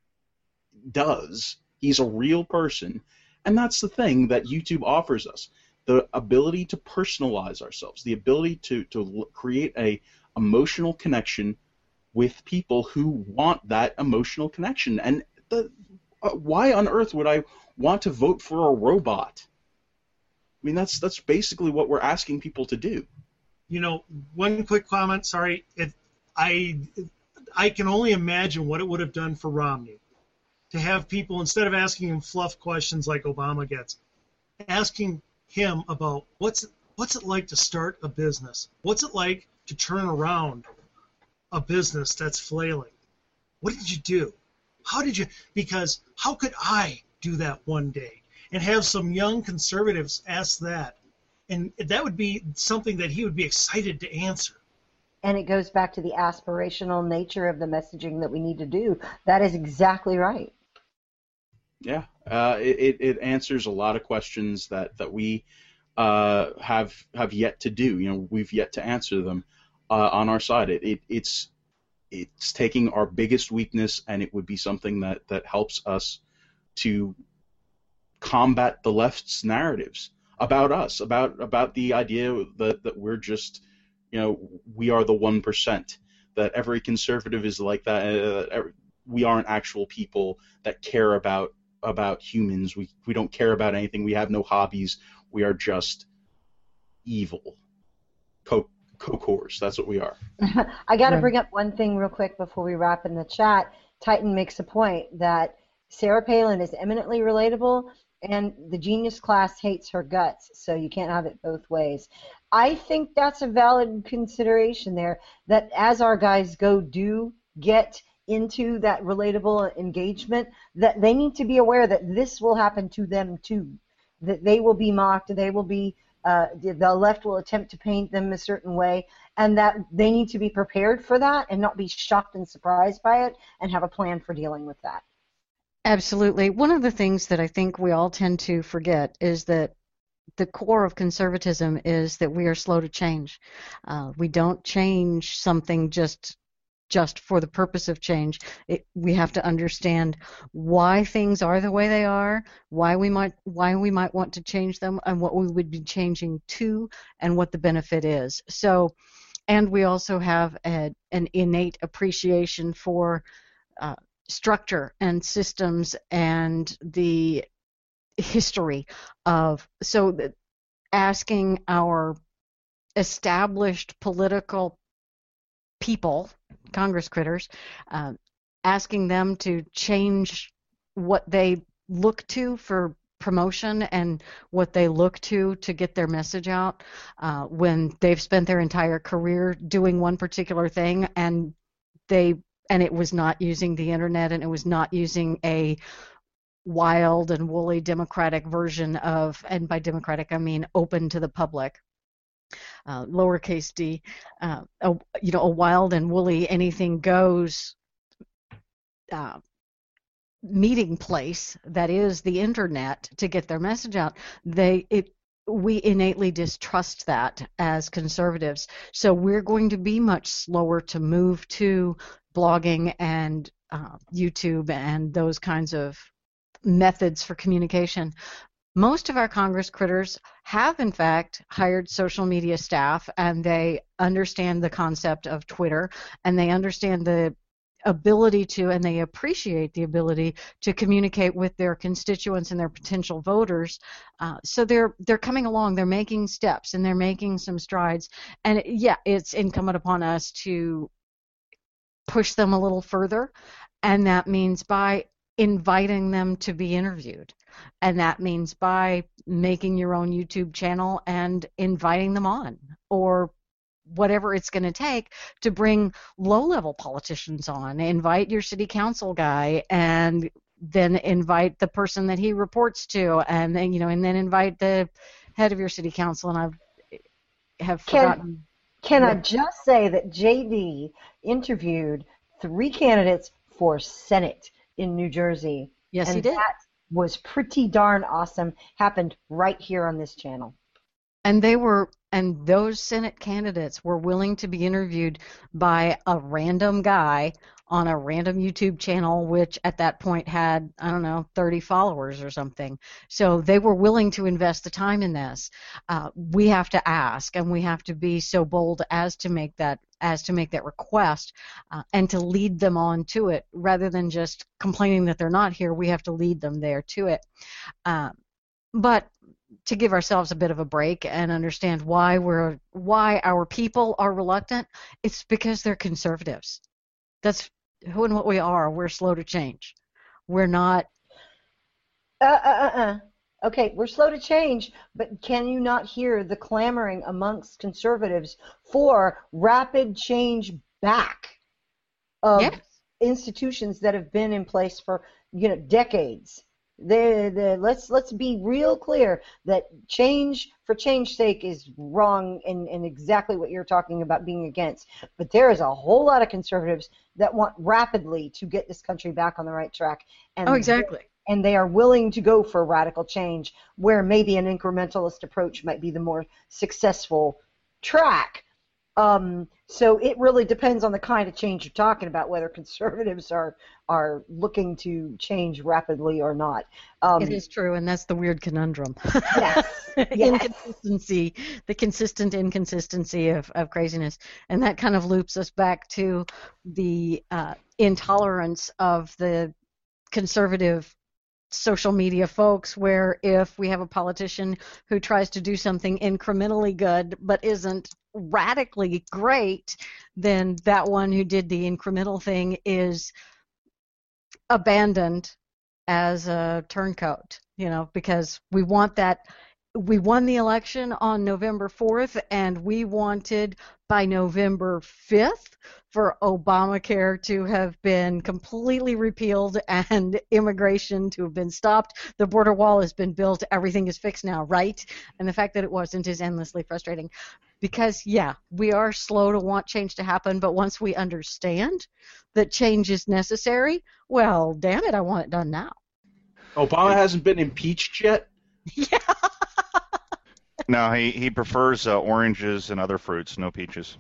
does. He's a real person, and that's the thing that YouTube offers us: the ability to personalize ourselves, the ability to to create a emotional connection with people who want that emotional connection. And the uh, why on earth would I want to vote for a robot? I mean, that's that's basically what we're asking people to do. You know, one quick comment. Sorry, it, I I can only imagine what it would have done for Romney to have people, instead of asking him fluff questions like Obama gets, asking him about what's what's it like to start a business? What's it like to turn around a business that's flailing? What did you do? How did you? Because how could I do that one day? And have some young conservatives ask that. And that would be something that he would be excited to answer. And it goes back to the aspirational nature of the messaging that we need to do. That is exactly right. Yeah, uh, it, it answers a lot of questions that, that we uh, have have yet to do. You know, we've yet to answer them uh, on our side. It, it it's it's taking our biggest weakness, and it would be something that, that helps us to combat the left's narratives about us, about about the idea that, that we're just, you know, we are the one percent, that every conservative is like that. Uh, every, we aren't actual people that care about about humans. We we don't care about anything. We have no hobbies. We are just evil. Co co-cores. That's what we are. I got to bring up one thing real quick before we wrap in the chat. Titan makes a point that Sarah Palin is eminently relatable, and the genius class hates her guts, so you can't have it both ways. I think that's a valid consideration there, that as our guys go do get into that relatable engagement, that they need to be aware that this will happen to them too, that they will be mocked, they will be, uh, the left will attempt to paint them a certain way, and that they need to be prepared for that and not be shocked and surprised by it and have a plan for dealing with that. Absolutely. One of the things that I think we all tend to forget is that the core of conservatism is that we are slow to change. Uh, we don't change something just just for the purpose of change. It, we have to understand why things are the way they are, why we might why we might want to change them, and what we would be changing to, and what the benefit is. So, and we also have a, an innate appreciation for uh, structure and systems and the history of, so that asking our established political people, Congress critters, uh, asking them to change what they look to for promotion and what they look to to get their message out uh, when they've spent their entire career doing one particular thing, and they and it was not using the internet, and it was not using a wild and woolly democratic version of, and by democratic I mean open to the public, uh, lowercase d, uh, a, you know, a wild and woolly anything goes uh, meeting place that is the internet to get their message out. They it we innately distrust that as conservatives. So we're going to be much slower to move to blogging and uh, YouTube and those kinds of methods for communication. Most of our Congress critters have, in fact, hired social media staff, and they understand the concept of Twitter, and they understand the ability to, and they appreciate the ability to communicate with their constituents and their potential voters. Uh, so they're they're coming along, they're making steps, and they're making some strides. And yeah, it's incumbent upon us to push them a little further, and that means by inviting them to be interviewed. And that means by making your own YouTube channel and inviting them on, or whatever it's going to take to bring low-level politicians on. Invite your city council guy, and then invite the person that he reports to, and then you know, and then invite the head of your city council. And I've have forgotten. Can, can I just say that J D interviewed three candidates for Senate in New Jersey? Yes, and he did. That was pretty darn awesome. Happened right here on this channel. And they were, and those Senate candidates were willing to be interviewed by a random guy on a random YouTube channel, which at that point had, I don't know, thirty followers or something. So they were willing to invest the time in this. Uh, we have to ask, and we have to be so bold as to make that as to make that request, uh, and to lead them on to it, rather than just complaining that they're not here. We have to lead them there to it. Uh, but to give ourselves a bit of a break and understand why we're why our people are reluctant, it's because they're conservatives. That's who and what we are. We're slow to change. We're not. Uh, uh, uh, uh. Okay, we're slow to change, but can you not hear the clamoring amongst conservatives for rapid change back of Yes. institutions that have been in place for, you know, decades? The, the, let's let's be real clear that change for change's sake is wrong, and, and exactly what you're talking about being against. But there is a whole lot of conservatives that want rapidly to get this country back on the right track. And Oh, exactly. And they are willing to go for radical change, where maybe an incrementalist approach might be the more successful track. Um, so it really depends on the kind of change you're talking about, whether conservatives are are looking to change rapidly or not. Um, It is true, and that's the weird conundrum. Yes. Yes. Inconsistency, the consistent inconsistency of, of craziness. And that kind of loops us back to the uh, intolerance of the conservative social media folks, where if we have a politician who tries to do something incrementally good but isn't radically great, then that one who did the incremental thing is abandoned as a turncoat, you know, because we want that. We won the election on November fourth, and we wanted by November fifth for Obamacare to have been completely repealed and immigration to have been stopped. The border wall has been built. Everything is fixed now, right? And the fact that it wasn't is endlessly frustrating. Because, yeah, we are slow to want change to happen, but once we understand that change is necessary, well, damn it, I want it done now. Obama hasn't been impeached yet? Yeah. No, he, he prefers uh, oranges and other fruits, no peaches.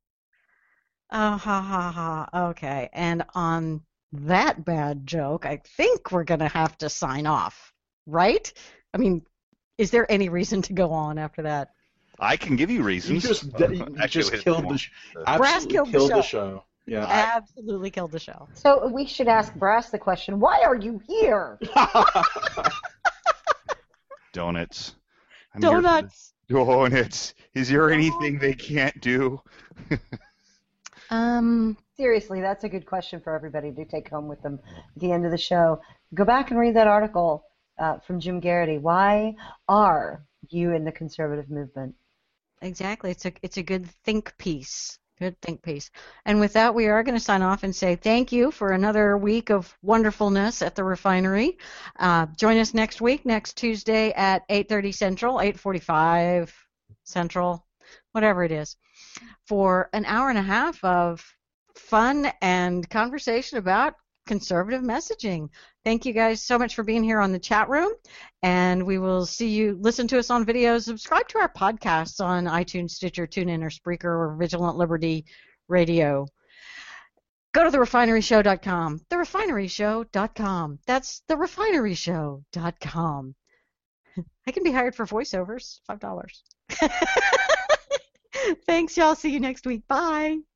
Oh, ha, ha, ha. Okay. And on that bad joke, I think we're going to have to sign off, right? I mean, is there any reason to go on after that? I can give you You reasons. just, you Actually, just his killed the, point, sh- uh, Brass absolutely killed the killed the show. show. Yeah. Absolutely killed the show. So we should ask Brass the question, why are you here? Donuts. I'm here for Donuts. the Donuts. Is there anything they can't do? Um, Seriously, that's a good question for everybody to take home with them at the end of the show. Go back and read that article uh, from Jim Garrity. Why are you in the conservative movement? exactly. It's a it's a good think piece. Good think piece. And with that, we are going to sign off and say thank you for another week of wonderfulness at the refinery. Uh, join us next week, next Tuesday at eight thirty Central, eight forty-five Central, whatever it is, for an hour and a half of fun and conversation about conservative messaging. Thank you guys so much for being here on the chat room, and we will see you. Listen to us on video. Subscribe to our podcasts on iTunes, Stitcher, TuneIn, or Spreaker, or Vigilant Liberty Radio. Go to the refinery show dot com. the refinery show dot com. That's the refinery show dot com. I can be hired for voiceovers. five dollars. Thanks, y'all. See you next week. Bye.